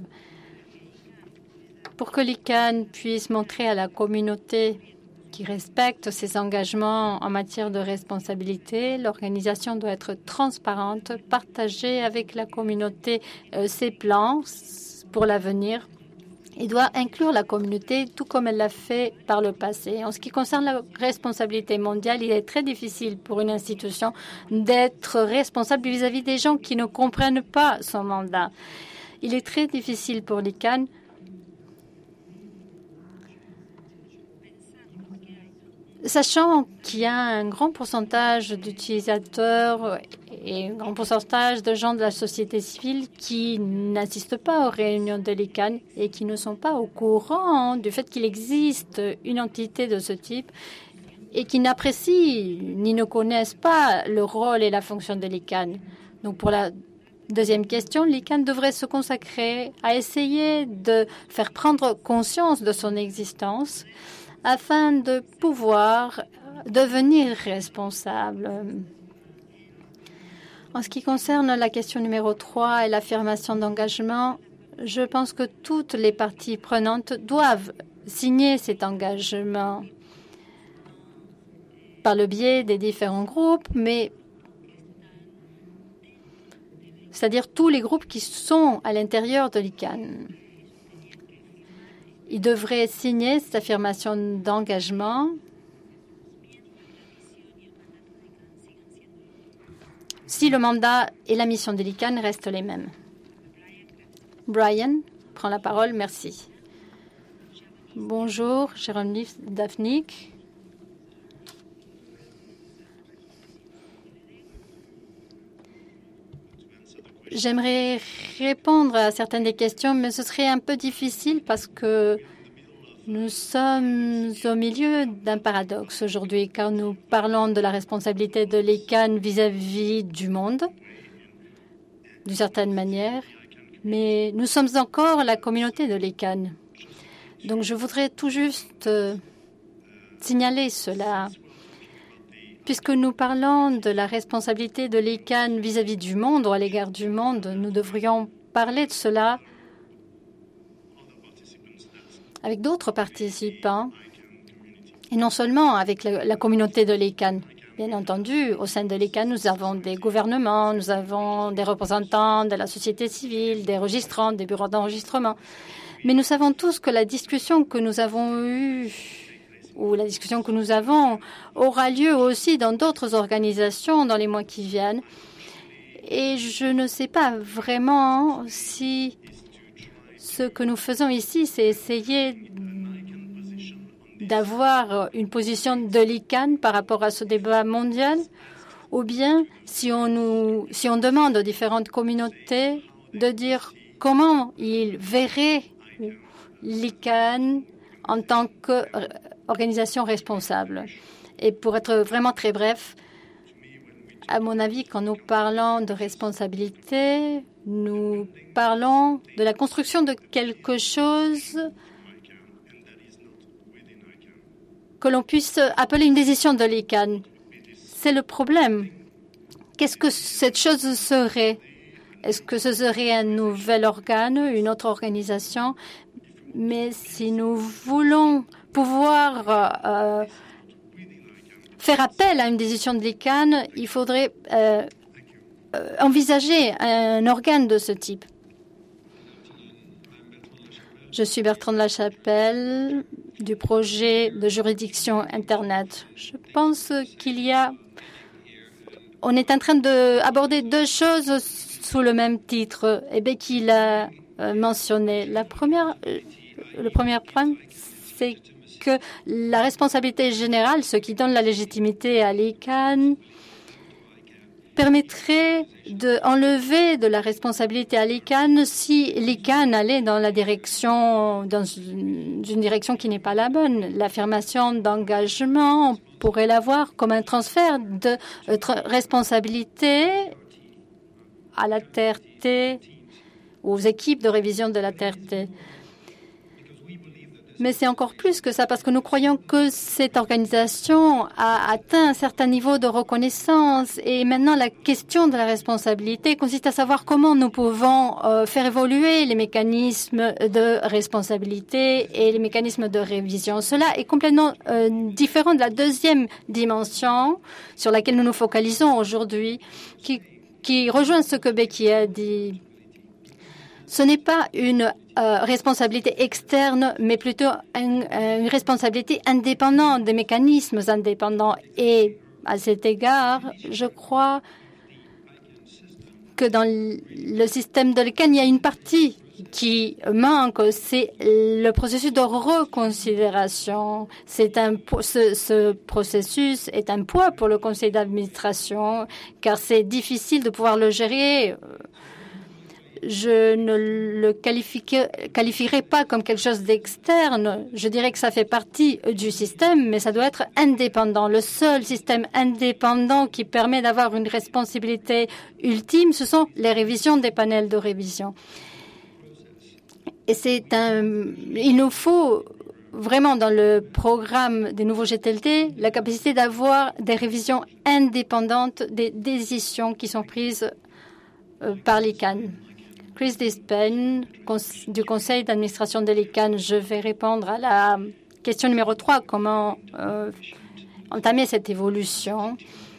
Speaker 4: Pour que l'I C A N puisse montrer à la communauté qui respecte ses engagements en matière de responsabilité, l'organisation doit être transparente, partager avec la communauté euh, ses plans pour l'avenir et doit inclure la communauté tout comme elle l'a fait par le passé. En ce qui concerne la responsabilité mondiale, il est très difficile pour une institution d'être responsable vis-à-vis des gens qui ne comprennent pas son mandat. Il est très difficile pour l'I C A N sachant qu'il y a un grand pourcentage d'utilisateurs et un grand pourcentage de gens de la société civile qui n'assistent pas aux réunions de l'I C A N et qui ne sont pas au courant du fait qu'il existe une entité de ce type et qui n'apprécient ni ne connaissent pas le rôle et la fonction de l'I C A N. Donc pour la deuxième question, l'I C A N devrait se consacrer à essayer de faire prendre conscience de son existence afin de pouvoir devenir responsable. En ce qui concerne la question numéro trois et l'affirmation d'engagement, je pense que toutes les parties prenantes doivent signer cet engagement par le biais des différents groupes, mais c'est-à-dire tous les groupes qui sont à l'intérieur de l'I C A N. Ils devraient signer cette affirmation d'engagement si le mandat et la mission de l'I C A N restent les mêmes. Brian prend la parole. Merci. Bonjour, Jérôme Dafnik. J'aimerais répondre à certaines des questions, mais ce serait un peu difficile parce que nous sommes au milieu d'un paradoxe aujourd'hui, car nous parlons de la responsabilité de l'I C A N vis-à-vis du monde, d'une certaine manière, mais nous sommes encore la communauté de l'I C A N. Donc je voudrais tout juste euh, signaler cela. Puisque nous parlons de la responsabilité de l'I C A N vis-à-vis du monde ou à l'égard du monde, nous devrions parler de cela avec d'autres participants et non seulement avec la, la communauté de l'I C A N. Bien entendu, au sein de l'I C A N, nous avons des gouvernements, nous avons des représentants de la société civile, des registrants, des bureaux d'enregistrement. Mais nous savons tous que la discussion que nous avons eue ou la discussion que nous avons aura lieu aussi dans d'autres organisations dans les mois qui viennent. Et je ne sais pas vraiment si ce que nous faisons ici, c'est essayer d'avoir une position de l'I C A N par rapport à ce débat mondial, ou bien si on, nous, si on demande aux différentes communautés de dire comment ils verraient l'I C A N en tant qu'organisation responsable. Et pour être vraiment très bref, à mon avis, quand nous parlons de responsabilité, nous parlons de la construction de quelque chose que l'on puisse appeler une décision de l'I C A N. C'est le problème. Qu'est-ce que cette chose serait? Est-ce que ce serait un nouvel organe, une autre organisation? Mais si nous voulons pouvoir euh, faire appel à une décision de l'I C A N, il faudrait euh, euh, envisager un organe de ce type. Je suis Bertrand de la Chapelle du projet de juridiction Internet. Je pense qu'il y a... On est en train d'aborder deux choses sous le même titre. Et Becky l'a euh, mentionné. La première, euh, le premier point, c'est que la responsabilité générale, ce qui donne la légitimité à l'I C A N, permettrait d'enlever de la responsabilité à l'I C A N si l'I C A N allait dans la direction, dans une, une direction qui n'est pas la bonne. L'affirmation d'engagement, on pourrait la voir comme un transfert de euh, responsabilité à la T R T, aux équipes de révision de la T R T. Mais c'est encore plus que ça, parce que nous croyons que cette organisation a atteint un certain niveau de reconnaissance. Et maintenant, la question de la responsabilité consiste à savoir comment nous pouvons euh, faire évoluer les mécanismes de responsabilité et les mécanismes de révision. Cela est complètement euh, différent de la deuxième dimension sur laquelle nous nous focalisons aujourd'hui, qui, qui rejoint ce que Becky a dit. Ce n'est pas une euh, responsabilité externe, mais plutôt une, une responsabilité indépendante, des mécanismes indépendants. Et à cet égard, je crois que dans le système de l'I C A N, il y a une partie qui manque, c'est le processus de reconsidération. C'est un, ce, ce processus est un poids pour le conseil d'administration, car c'est difficile de pouvoir le gérer. Je ne le qualifierai pas comme quelque chose d'externe. Je dirais que ça fait partie du système, mais ça doit être indépendant. Le seul système indépendant qui permet d'avoir une responsabilité ultime, ce sont les révisions des panels de révision. Et c'est un... Il nous faut vraiment dans le programme des nouveaux G T L T la capacité d'avoir des révisions indépendantes des décisions qui sont prises par l'I C A N. Chris Dispen, du conseil d'administration de l'I C A N. Je vais répondre à la question numéro trois, comment euh, entamer cette évolution.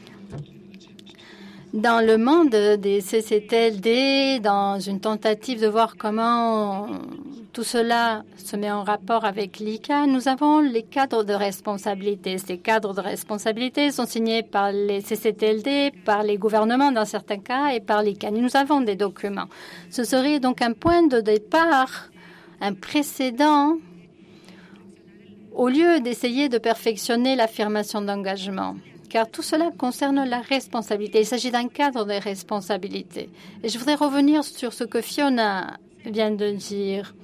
Speaker 4: Dans le monde des C C T L D, dans une tentative de voir comment tout cela se met en rapport avec l'I C A N, nous avons les cadres de responsabilité. Ces cadres de responsabilité sont signés par les C C T L D, par les gouvernements dans certains cas et par l'I C A N. Nous avons des documents. Ce serait donc un point de départ, un précédent, au lieu d'essayer de perfectionner l'affirmation d'engagement. Car tout cela concerne la responsabilité. Il s'agit d'un cadre de responsabilité. Et je voudrais revenir sur ce que Fiona vient de dire.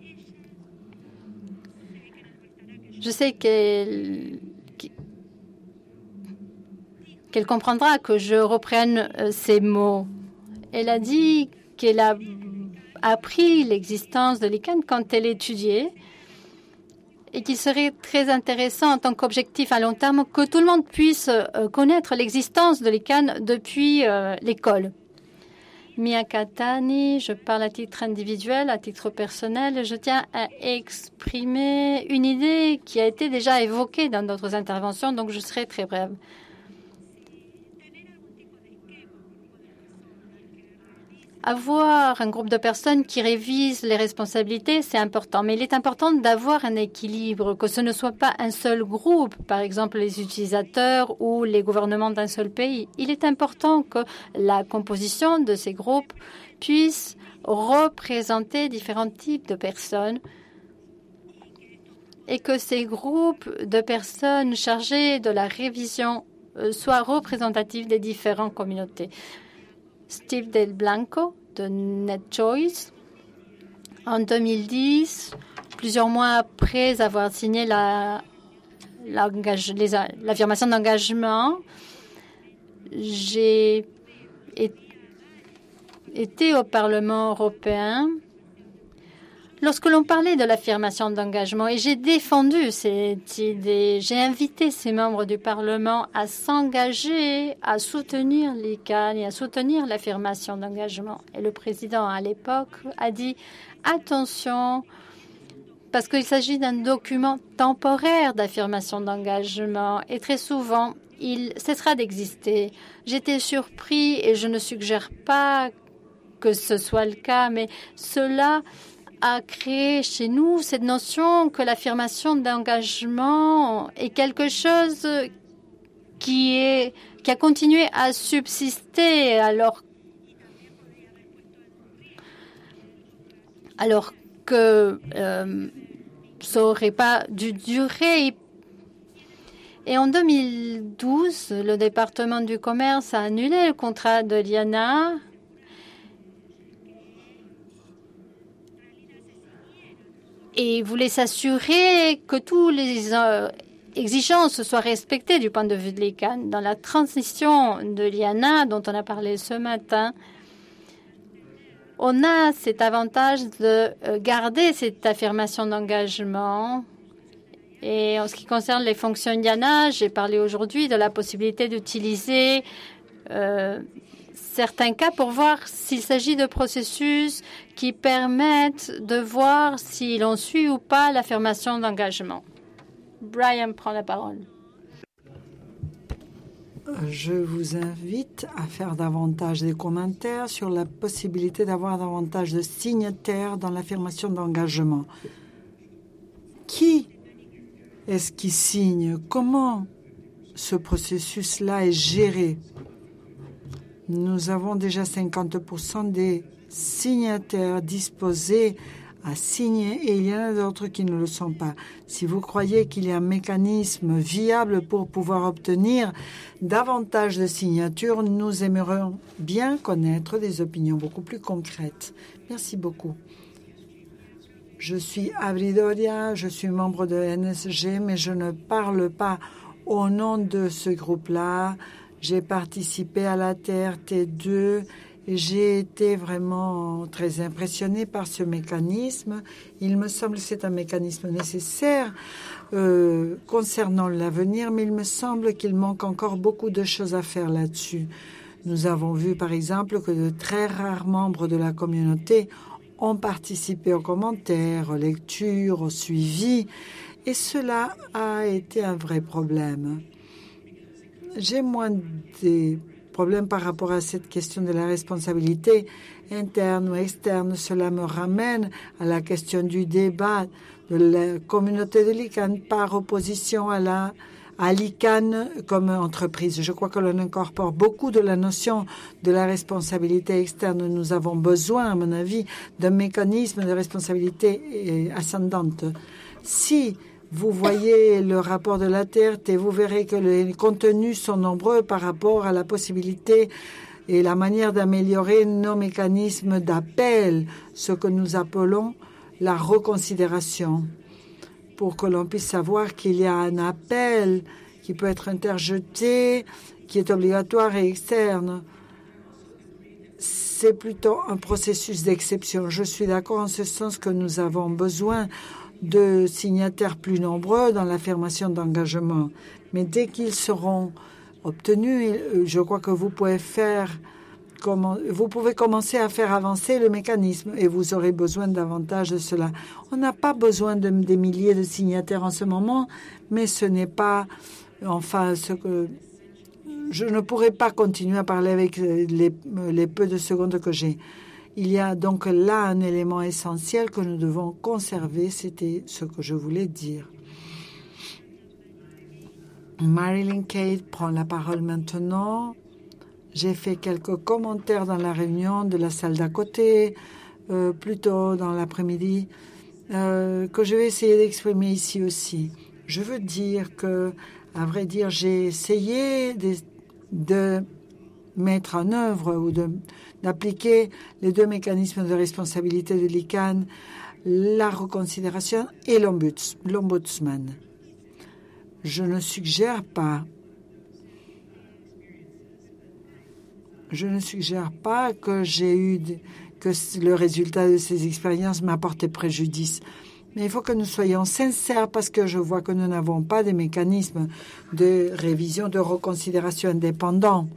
Speaker 4: Je sais qu'elle qu'elle comprendra que je reprenne ces mots. Elle a dit qu'elle a appris l'existence de l'I C A N quand elle étudiait, et qu'il serait très intéressant en tant qu'objectif à long terme que tout le monde puisse euh, connaître l'existence de l'I C A N depuis euh, l'école. Mia Katani, je parle à titre individuel, à titre personnel. Je tiens à exprimer une idée qui a été déjà évoquée dans d'autres interventions, donc je serai très brève. Avoir un groupe de personnes qui révisent les responsabilités, c'est important. Mais il est important d'avoir un équilibre, que ce ne soit pas un seul groupe, par exemple les utilisateurs ou les gouvernements d'un seul pays. Il est important que la composition de ces groupes puisse représenter différents types de personnes et que ces groupes de personnes chargées de la révision euh, soient représentatifs des différentes communautés. Steve Del Blanco de NetChoice, en deux mille dix, plusieurs mois après avoir signé la, l'affirmation d'engagement, j'ai été au Parlement européen lorsque l'on parlait de l'affirmation d'engagement, et j'ai défendu cette idée. J'ai invité ces membres du Parlement à s'engager, à soutenir l'I C A N et à soutenir l'affirmation d'engagement. Et le président, à l'époque, a dit « Attention !» parce qu'il s'agit d'un document temporaire d'affirmation d'engagement et très souvent, il cessera d'exister. J'étais surpris et je ne suggère pas que ce soit le cas, mais cela a créé chez nous cette notion que l'affirmation d'engagement est quelque chose qui, est, qui a continué à subsister alors, alors que euh, ça n'aurait pas dû durer. Et en deux mille douze, le département du commerce a annulé le contrat de l'I A N A et voulait s'assurer que toutes les euh, exigences soient respectées du point de vue de l'I C A N. Dans la transition de l'I A N A dont on a parlé ce matin, on a cet avantage de garder cette affirmation d'engagement. Et en ce qui concerne les fonctions I A N A, j'ai parlé aujourd'hui de la possibilité d'utiliser euh, certains cas pour voir s'il s'agit de processus qui permettent de voir si l'on suit ou pas l'affirmation d'engagement. Brian prend la parole.
Speaker 2: Je vous invite à faire davantage de commentaires sur la possibilité d'avoir davantage de signataires dans l'affirmation d'engagement. Qui est-ce qui signe? Comment ce processus-là est géré? Nous avons déjà cinquante pour cent des signataires disposés à signer et il y en a d'autres qui ne le sont pas. Si vous croyez qu'il y a un mécanisme viable pour pouvoir obtenir davantage de signatures, nous aimerions bien connaître des opinions beaucoup plus concrètes. Merci beaucoup. Je suis Avridoria, je suis membre de N S G, mais je ne parle pas au nom de ce groupe-là. J'ai participé à la T R T deux et j'ai été vraiment très impressionnée par ce mécanisme. Il me semble que c'est un mécanisme nécessaire euh, concernant l'avenir, mais il me semble qu'il manque encore beaucoup de choses à faire là-dessus. Nous avons vu, par exemple, que de très rares membres de la communauté ont participé aux commentaires, aux lectures, au suivi, et cela a été un vrai problème. J'ai moins des problèmes par rapport à cette question de la responsabilité interne ou externe. Cela me ramène à la question du débat de la communauté de l'I C A N par opposition à la à l'I C A N comme entreprise. Je crois que l'on incorpore beaucoup de la notion de la responsabilité externe. Nous avons besoin, à mon avis, d'un mécanisme de responsabilité ascendante. Si vous voyez le rapport de la T R T, vous verrez que les contenus sont nombreux par rapport à la possibilité et la manière d'améliorer nos mécanismes d'appel, ce que nous appelons la reconsidération, pour que l'on puisse savoir qu'il y a un appel qui peut être interjeté, qui est obligatoire et externe. C'est plutôt un processus d'exception. Je suis d'accord en ce sens que nous avons besoin de signataires plus nombreux dans l'affirmation d'engagement. Mais dès qu'ils seront obtenus, je crois que vous pouvez faire, vous pouvez commencer à faire avancer le mécanisme et vous aurez besoin davantage de cela. On n'a pas besoin de des milliers de signataires en ce moment, mais ce n'est pas, enfin, ce que je ne pourrais pas continuer à parler avec les, les peu de secondes que j'ai. Il y a donc là un élément essentiel que nous devons conserver. C'était ce que je voulais dire. Marilyn Kate prend la parole maintenant. J'ai fait quelques commentaires dans la réunion de la salle d'à côté, euh, plus tôt dans l'après-midi. euh, que je vais essayer d'exprimer ici aussi. Je veux dire que, à vrai dire, j'ai essayé de, de mettre en œuvre ou de, d'appliquer les deux mécanismes de responsabilité de l'I C A N, la reconsidération et l'ombuds, l'ombudsman. Je ne suggère pas Je ne suggère pas que j'ai eu de, que le résultat de ces expériences m'a porté préjudice. Mais il faut que nous soyons sincères parce que je vois que nous n'avons pas de mécanismes de révision, de reconsidération indépendants.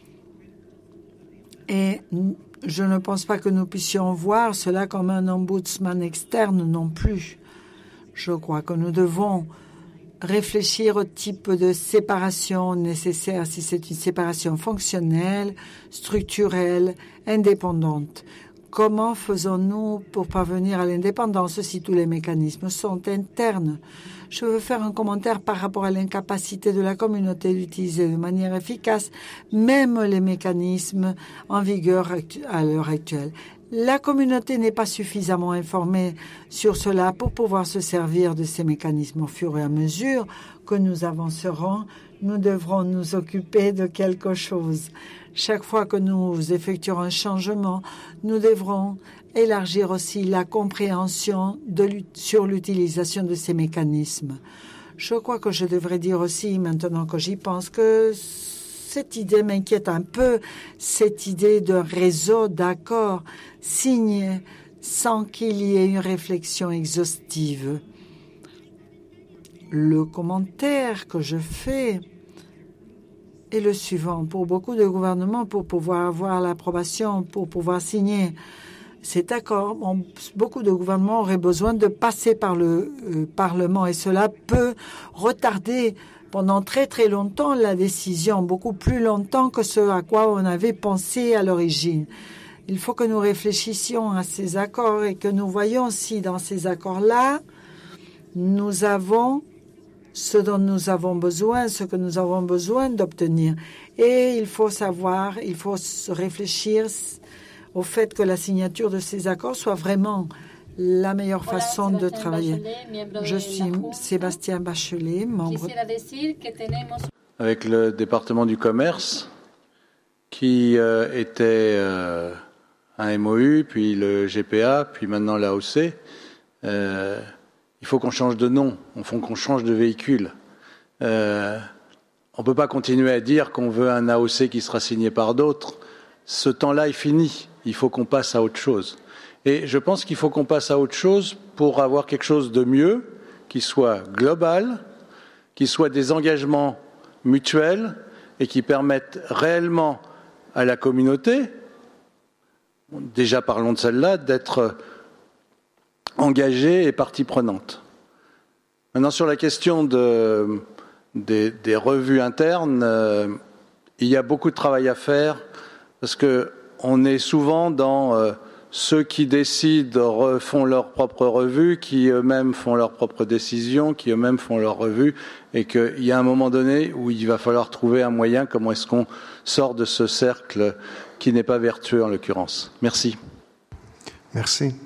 Speaker 2: Et je ne pense pas que nous puissions voir cela comme un ombudsman externe non plus. Je crois que nous devons réfléchir au type de séparation nécessaire, si c'est une séparation fonctionnelle, structurelle, indépendante. Comment faisons-nous pour parvenir à l'indépendance si tous les mécanismes sont internes? Je veux faire un commentaire par rapport à l'incapacité de la communauté d'utiliser de manière efficace même les mécanismes en vigueur à l'heure actuelle. La communauté n'est pas suffisamment informée sur cela pour pouvoir se servir de ces mécanismes. Au fur et à mesure que nous avancerons, nous devrons nous occuper de quelque chose. Chaque fois que nous effectuerons un changement, nous devrons élargir aussi la compréhension de, sur l'utilisation de ces mécanismes. Je crois que je devrais dire aussi, maintenant que j'y pense, que cette idée m'inquiète un peu, cette idée d'un réseau d'accords signés sans qu'il y ait une réflexion exhaustive. Le commentaire que je fais est le suivant. Pour beaucoup de gouvernements, pour pouvoir avoir l'approbation, pour pouvoir signer cet accord, bon, beaucoup de gouvernements auraient besoin de passer par le euh, Parlement et cela peut retarder pendant très très longtemps la décision, beaucoup plus longtemps que ce à quoi on avait pensé à l'origine. Il faut que nous réfléchissions à ces accords et que nous voyions si dans ces accords-là, nous avons ce dont nous avons besoin, ce que nous avons besoin d'obtenir. Et il faut savoir, il faut réfléchir au fait que la signature de ces accords soit vraiment la meilleure Hola, façon Sébastien de travailler. Bachelet, Je suis Sébastien Bachelet, membre.
Speaker 5: Avec le département du commerce, qui euh, était euh, un M O U, puis le G P A, puis maintenant l'A O C, euh, il faut qu'on change de nom, il faut qu'on change de véhicule. Euh, on ne peut pas continuer à dire qu'on veut un A O C qui sera signé par d'autres. Ce temps-là est fini. Il faut qu'on passe à autre chose. Et je pense qu'il faut qu'on passe à autre chose pour avoir quelque chose de mieux, qui soit global, qui soit des engagements mutuels et qui permettent réellement à la communauté, déjà parlons de celle-là, d'être engagée et partie prenante. Maintenant, sur la question de, des, des revues internes, euh, il y a beaucoup de travail à faire parce qu'on est souvent dans... Euh, Ceux qui décident font leur propre revue, qui eux-mêmes font leurs propres décisions, qui eux-mêmes font leurs revues, et qu'il y a un moment donné où il va falloir trouver un moyen, comment est-ce qu'on sort de ce cercle qui n'est pas vertueux en l'occurrence. Merci.
Speaker 6: Merci.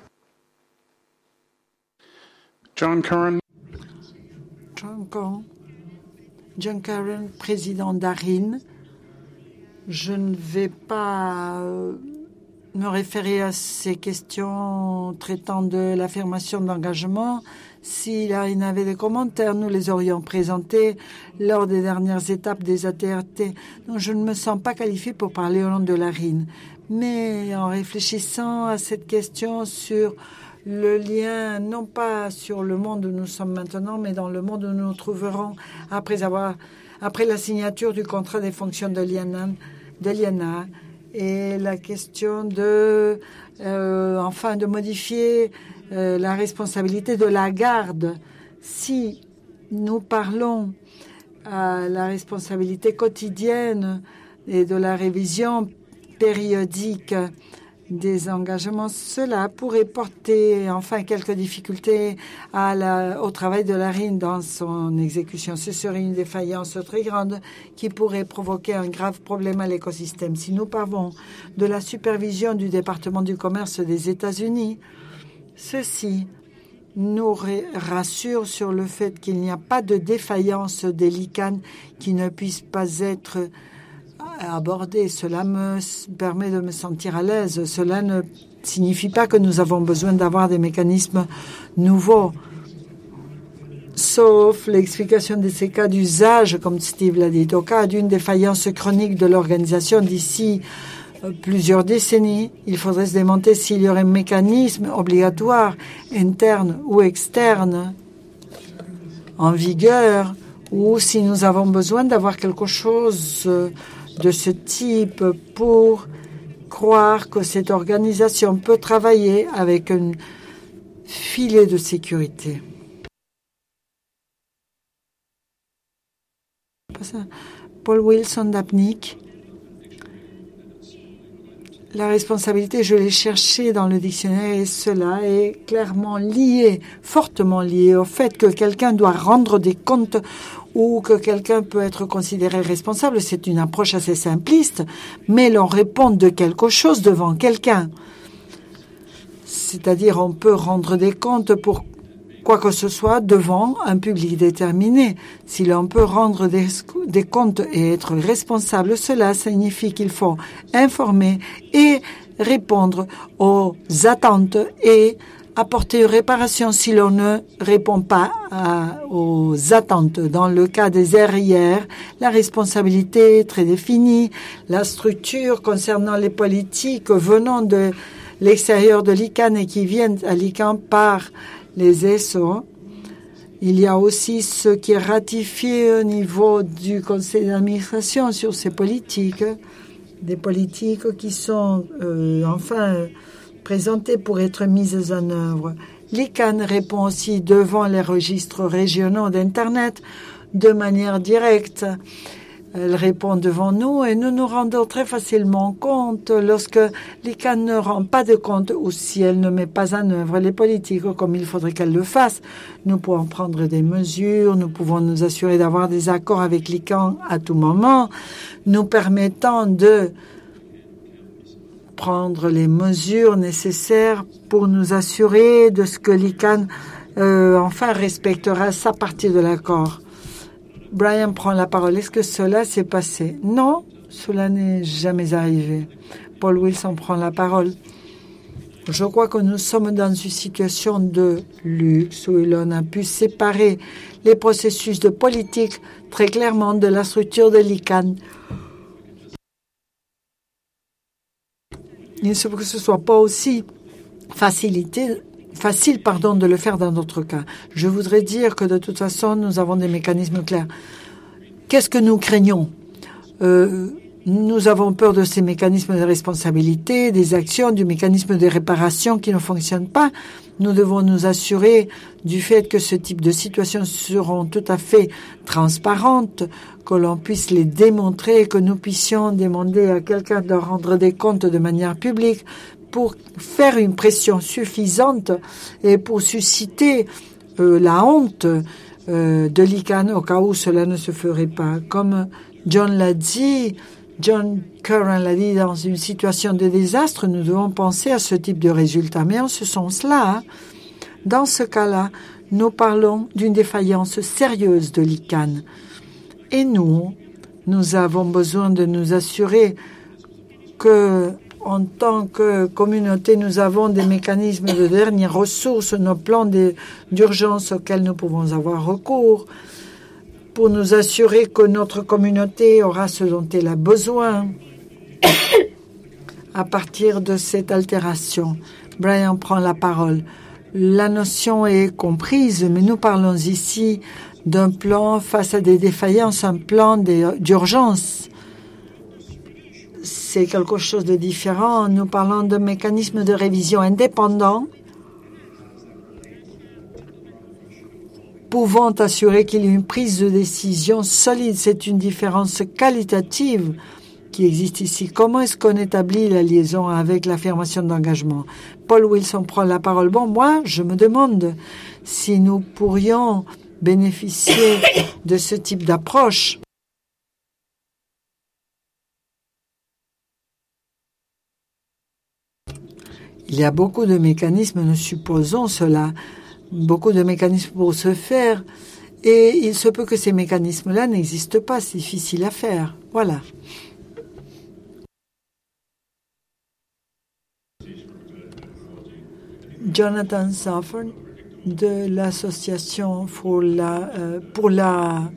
Speaker 7: John Curran.
Speaker 2: John Curran, John Curran, président d'A R I N. Je ne vais pas... Euh, me référer à ces questions traitant de l'affirmation d'engagement. S'il y avait des commentaires, nous les aurions présentés lors des dernières étapes des A T R T. Donc, je ne me sens pas qualifiée pour parler au nom de l'A R I N. Mais en réfléchissant à cette question sur le lien, non pas sur le monde où nous sommes maintenant, mais dans le monde où nous nous trouverons après, avoir, après la signature du contrat des fonctions de l'I N A, et la question de, euh, enfin, de modifier euh, la responsabilité de la garde. Si nous parlons à la responsabilité quotidienne et de la révision périodique des engagements, cela pourrait porter enfin quelques difficultés à la, au travail de l'A R I N dans son exécution. Ce serait une défaillance très grande qui pourrait provoquer un grave problème à l'écosystème. Si nous parlons de la supervision du département du commerce des États-Unis, ceci nous rassure sur le fait qu'il n'y a pas de défaillance des L I C A N qui ne puisse pas être abordée. Cela me permet de me sentir à l'aise. Cela ne signifie pas que nous avons besoin d'avoir des mécanismes nouveaux, sauf l'explication de ces cas d'usage, comme Steve l'a dit, au cas d'une défaillance chronique de l'organisation d'ici plusieurs décennies. Il faudrait se demander s'il y aurait un mécanisme obligatoire, interne ou externe, en vigueur, ou si nous avons besoin d'avoir quelque chose de ce type pour croire que cette organisation peut travailler avec un filet de sécurité. Paul Wilson d'Apnic. La responsabilité, je l'ai cherché dans le dictionnaire et cela est clairement lié, fortement lié au fait que quelqu'un doit rendre des comptes ou que quelqu'un peut être considéré responsable. C'est une approche assez simpliste, mais l'on répond de quelque chose devant quelqu'un. C'est-à-dire, on peut rendre des comptes pour quoi que ce soit devant un public déterminé. Si l'on peut rendre des, des comptes et être responsable, cela signifie qu'il faut informer et répondre aux attentes et apporter une réparation si l'on ne répond pas à, aux attentes. Dans le cas des R I R, la responsabilité est très définie. La structure concernant les politiques venant de l'extérieur de l'I C A N et qui viennent à l'I C A N par les S O. Il y a aussi ce qui est ratifié au niveau du conseil d'administration sur ces politiques, des politiques qui sont euh, enfin présentées pour être mises en œuvre. L'I C A N répond aussi devant les registres régionaux d'Internet de manière directe. Elle répond devant nous et nous nous rendons très facilement compte lorsque l'I C A N ne rend pas de compte ou si elle ne met pas en œuvre les politiques comme il faudrait qu'elle le fasse. Nous pouvons prendre des mesures, nous pouvons nous assurer d'avoir des accords avec l'I C A N à tout moment, nous permettant de prendre les mesures nécessaires pour nous assurer de ce que l'I C A N euh, enfin respectera sa partie de l'accord. Brian prend la parole. Est-ce que cela s'est passé? Non, cela n'est jamais arrivé. Paul Wilson prend la parole. Je crois que nous sommes dans une situation de luxe où l'on a pu séparer les processus de politique très clairement de la structure de l'I C A N. Il se peut que ce ne soit pas aussi facilité Facile, pardon, de le faire dans d'autres cas. Je voudrais dire que de toute façon, nous avons des mécanismes clairs. Qu'est-ce que nous craignons? euh, Nous avons peur de ces mécanismes de responsabilité, des actions, du mécanisme de réparation qui ne fonctionne pas. Nous devons nous assurer du fait que ce type de situations seront tout à fait transparentes, que l'on puisse les démontrer, que nous puissions demander à quelqu'un de rendre des comptes de manière publique, pour faire une pression suffisante et pour susciter euh, la honte euh, de l'I C A N au cas où cela ne se ferait pas. Comme John l'a dit, John Curran l'a dit, dans une situation de désastre, nous devons penser à ce type de résultat. Mais en ce sens-là, dans ce cas-là, nous parlons d'une défaillance sérieuse de l'I C A N. Et nous, nous avons besoin de nous assurer que en tant que communauté, nous avons des mécanismes de dernière ressource, nos plans d'urgence auxquels nous pouvons avoir recours pour nous assurer que notre communauté aura ce dont elle a besoin à partir de cette altération. Brian prend la parole. La notion est comprise, mais nous parlons ici d'un plan face à des défaillances, un plan d'urgence. C'est quelque chose de différent. Nous parlons de mécanismes de révision indépendants pouvant assurer qu'il y ait une prise de décision solide. C'est une différence qualitative qui existe ici. Comment est-ce qu'on établit la liaison avec l'affirmation d'engagement? Paul Wilson prend la parole. Bon, moi, je me demande si nous pourrions bénéficier de ce type d'approche. Il y a beaucoup de mécanismes, nous supposons cela. beaucoup de mécanismes pour ce faire. Et il se peut que ces mécanismes-là n'existent pas. C'est difficile à faire. Voilà. Jonathan Saffern de l'Association pour la, euh, pour la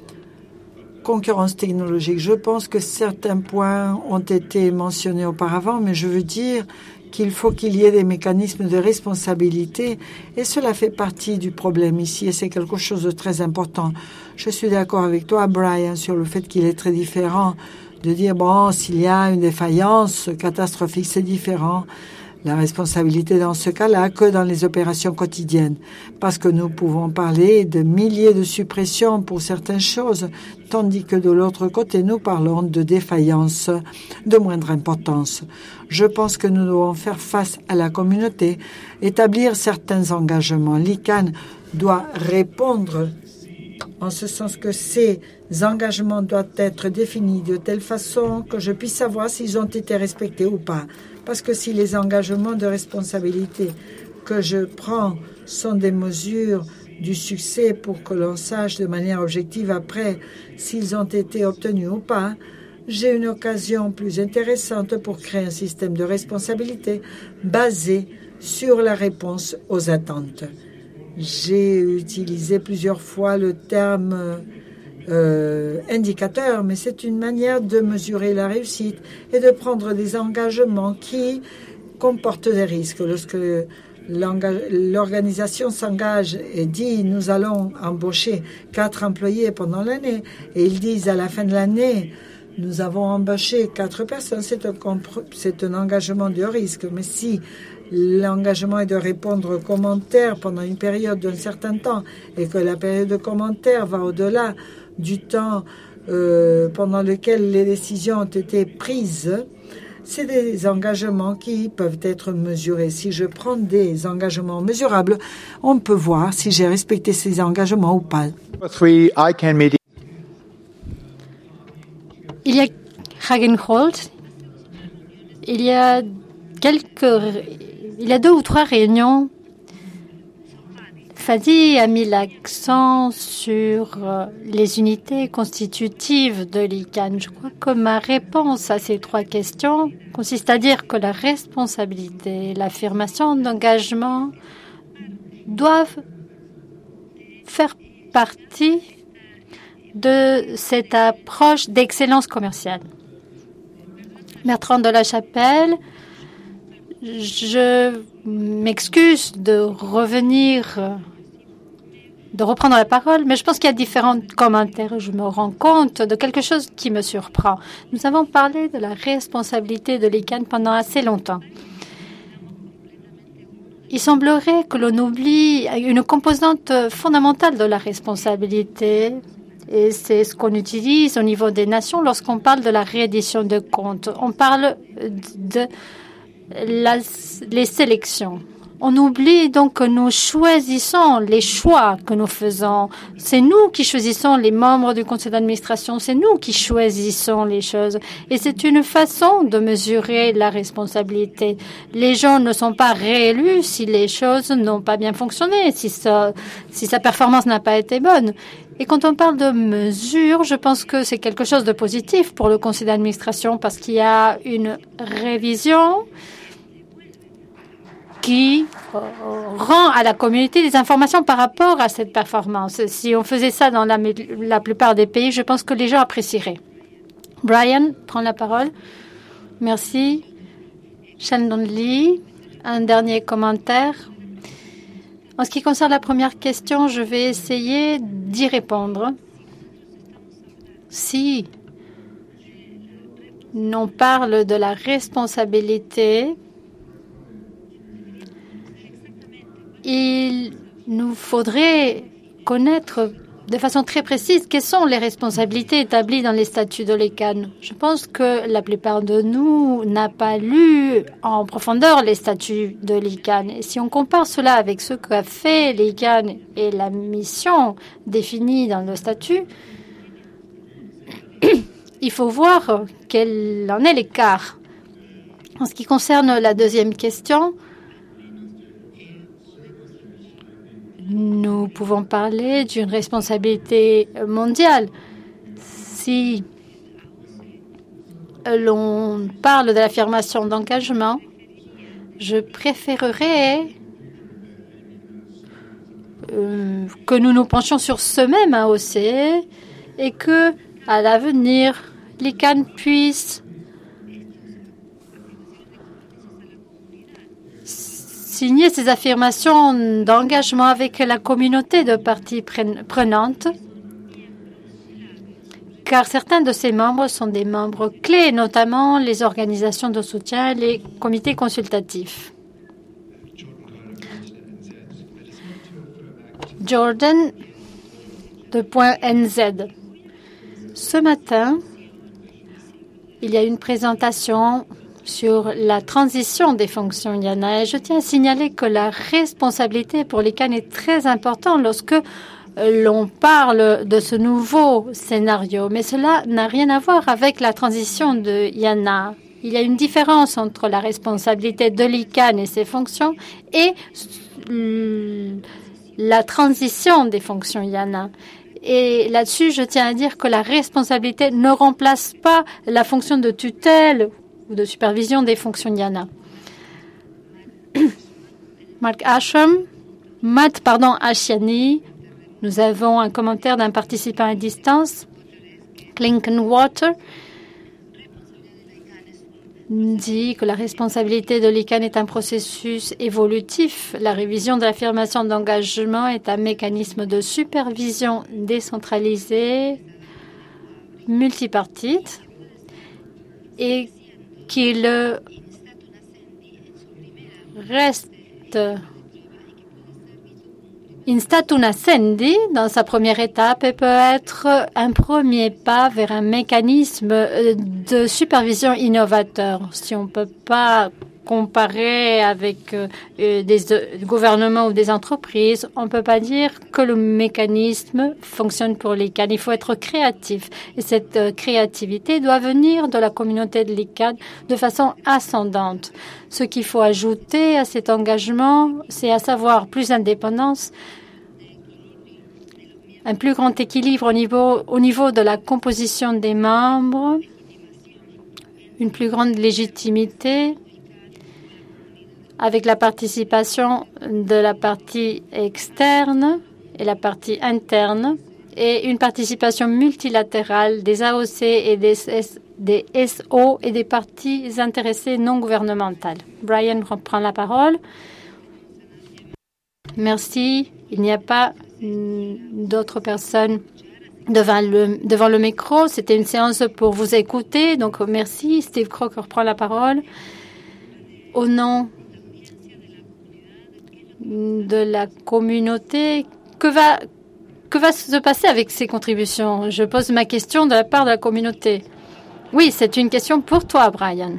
Speaker 2: concurrence technologique. Je pense que certains points ont été mentionnés auparavant, mais je veux dire qu'il faut qu'il y ait des mécanismes de responsabilité et cela fait partie du problème ici et c'est quelque chose de très important. Je suis d'accord avec toi, Brian, sur le fait qu'il est très différent de dire, bon, s'il y a une défaillance catastrophique, c'est différent. La responsabilité dans ce cas-là que dans les opérations quotidiennes, parce que nous pouvons parler de milliers de suppressions pour certaines choses, tandis que de l'autre côté, nous parlons de défaillances de moindre importance. Je pense que nous devons faire face à la communauté, établir certains engagements. L'I C A N doit répondre en ce sens que ces engagements doivent être définis de telle façon que je puisse savoir s'ils ont été respectés ou pas. Parce que si les engagements de responsabilité que je prends sont des mesures du succès pour que l'on sache de manière objective après s'ils ont été obtenus ou pas, j'ai une occasion plus intéressante pour créer un système de responsabilité basé sur la réponse aux attentes. J'ai utilisé plusieurs fois le terme Euh, indicateur, mais c'est une manière de mesurer la réussite et de prendre des engagements qui comportent des risques. Lorsque l'organisation s'engage et dit nous allons embaucher quatre employés pendant l'année et ils disent à la fin de l'année nous avons embauché quatre personnes, c'est un, c'est un engagement de risque. Mais si l'engagement est de répondre aux commentaires pendant une période d'un certain temps et que la période de commentaires va au-delà du temps euh, pendant lequel les décisions ont été prises, c'est des engagements qui peuvent être mesurés. Si je prends des engagements mesurables, on peut voir si j'ai respecté ces engagements ou pas.
Speaker 4: Il y a Hagenholt, il y a quelques, il y a deux ou trois réunions. Fadi a mis l'accent sur les unités constitutives de l'I C A N. Je crois que ma réponse à ces trois questions consiste à dire que la responsabilité et l'affirmation d'engagement doivent faire partie de cette approche d'excellence commerciale. Bertrand de la Chapelle, je m'excuse de revenir, de reprendre la parole, mais je pense qu'il y a différents commentaires. Je me rends compte de quelque chose qui me surprend. Nous avons parlé de la responsabilité de l'I C A N pendant assez longtemps. Il semblerait que l'on oublie une composante fondamentale de la responsabilité, et c'est ce qu'on utilise au niveau des nations lorsqu'on parle de la reddition de comptes. On parle de la, les sélections. On oublie donc que nous choisissons les choix que nous faisons. C'est nous qui choisissons les membres du conseil d'administration. C'est nous qui choisissons les choses. Et c'est une façon de mesurer la responsabilité. Les gens ne sont pas réélus si les choses n'ont pas bien fonctionné, si, ça, si sa performance n'a pas été bonne. Et quand on parle de mesures, je pense que c'est quelque chose de positif pour le conseil d'administration parce qu'il y a une révision qui rend à la communauté des informations par rapport à cette performance. Si on faisait ça dans la, la plupart des pays, je pense que les gens apprécieraient. Brian prend la parole. Merci. Shandon Lee, un dernier commentaire. En ce qui concerne la première question, je vais essayer d'y répondre. Si on parle de la responsabilité, il nous faudrait connaître de façon très précise quelles sont les responsabilités établies dans les statuts de l'I C A N. Je pense que la plupart de nous n'a pas lu en profondeur les statuts de l'I C A N. Et si on compare cela avec ce qu'a fait l'I C A N et la mission définie dans le statut, il faut voir quel en est l'écart. En ce qui concerne la deuxième question, nous pouvons parler d'une responsabilité mondiale. Si l'on parle de l'affirmation d'engagement, je préférerais euh, que nous nous penchions sur ce même A O C et que, à l'avenir, l'I C A N puisse signer ces affirmations d'engagement avec la communauté de parties prenantes, car certains de ces membres sont des membres clés, notamment les organisations de soutien et les comités consultatifs. Jordan, de point N Z. Ce matin, il y a une présentation sur la transition des fonctions I A N A et je tiens à signaler que la responsabilité pour l'I C A N est très importante lorsque l'on parle de ce nouveau scénario. Mais cela n'a rien à voir avec la transition de I A N A. Il y a une différence entre la responsabilité de l'I C A N et ses fonctions et la transition des fonctions I A N A. Et là-dessus, je tiens à dire que la responsabilité ne remplace pas la fonction de tutelle ou de supervision des fonctions I A N A. Mark Ashram, Matt, pardon, Ashiani, nous avons un commentaire d'un participant à distance. Clinton Water dit que la responsabilité de l'I C A N est un processus évolutif. La révision de l'affirmation d'engagement est un mécanisme de supervision décentralisé, multipartite, et qu'il reste in statu nascendi dans sa première étape et peut être un premier pas vers un mécanisme de supervision innovateur. Si on ne peut pas comparer avec euh, des euh, gouvernements ou des entreprises, on ne peut pas dire que le mécanisme fonctionne pour l'I C A N. Il faut être créatif. Et cette euh, créativité doit venir de la communauté de l'I C A N de façon ascendante. Ce qu'il faut ajouter à cet engagement, c'est à savoir plus d'indépendance, un plus grand équilibre au niveau, au niveau de la composition des membres, une plus grande légitimité, avec la participation de la partie externe et la partie interne, et une participation multilatérale des A O C et des, S, des S O et des parties intéressées non gouvernementales. Brian reprend la parole. Merci. Il n'y a pas mm, d'autres personnes devant le, devant le micro. C'était une séance pour vous écouter. Donc, merci. Steve Crocker reprend la parole. Au nom de la communauté, que va, que va se passer avec ces contributions? Je pose ma question de la part de la communauté. Oui, c'est une question pour toi, Brian.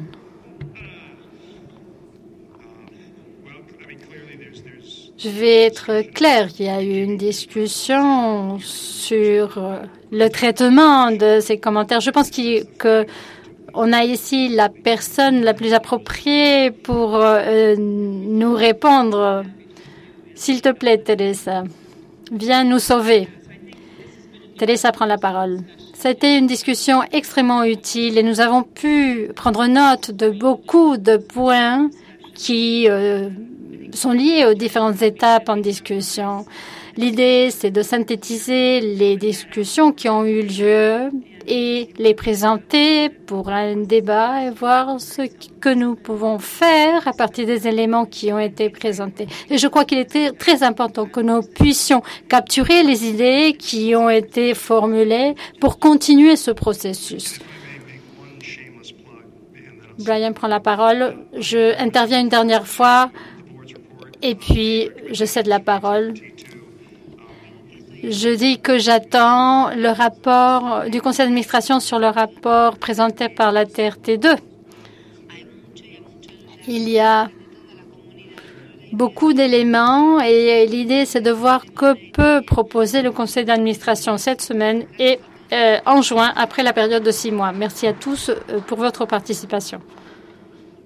Speaker 4: Je vais être clair. Il y a eu une discussion sur le traitement de ces commentaires. Je pense que on a ici la personne la plus appropriée pour euh, nous répondre. S'il te plaît, Teresa, viens nous sauver. Teresa prend la parole. C'était une discussion extrêmement utile et nous avons pu prendre note de beaucoup de points qui euh, sont liés aux différentes étapes en discussion. L'idée, c'est de synthétiser les discussions qui ont eu lieu et les présenter pour un débat et voir ce que nous pouvons faire à partir des éléments qui ont été présentés. Et je crois qu'il était très important que nous puissions capturer les idées qui ont été formulées pour continuer ce processus. Brian prend la parole. Je interviens une dernière fois et puis je cède la parole. Je dis que j'attends le rapport du conseil d'administration sur le rapport présenté par la T R T deux. Il y a beaucoup d'éléments et l'idée, c'est de voir que peut proposer le conseil d'administration cette semaine et euh, en juin, après la période de six mois. Merci à tous euh, pour votre participation.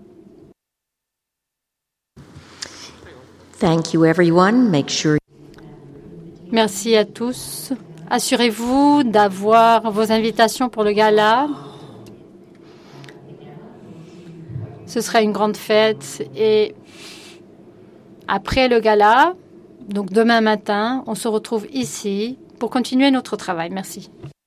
Speaker 8: Thank you, everyone. Make sure
Speaker 4: Merci à tous. Assurez-vous d'avoir vos invitations pour le gala. Ce sera une grande fête et après le gala, donc demain matin, on se retrouve ici pour continuer notre travail. Merci.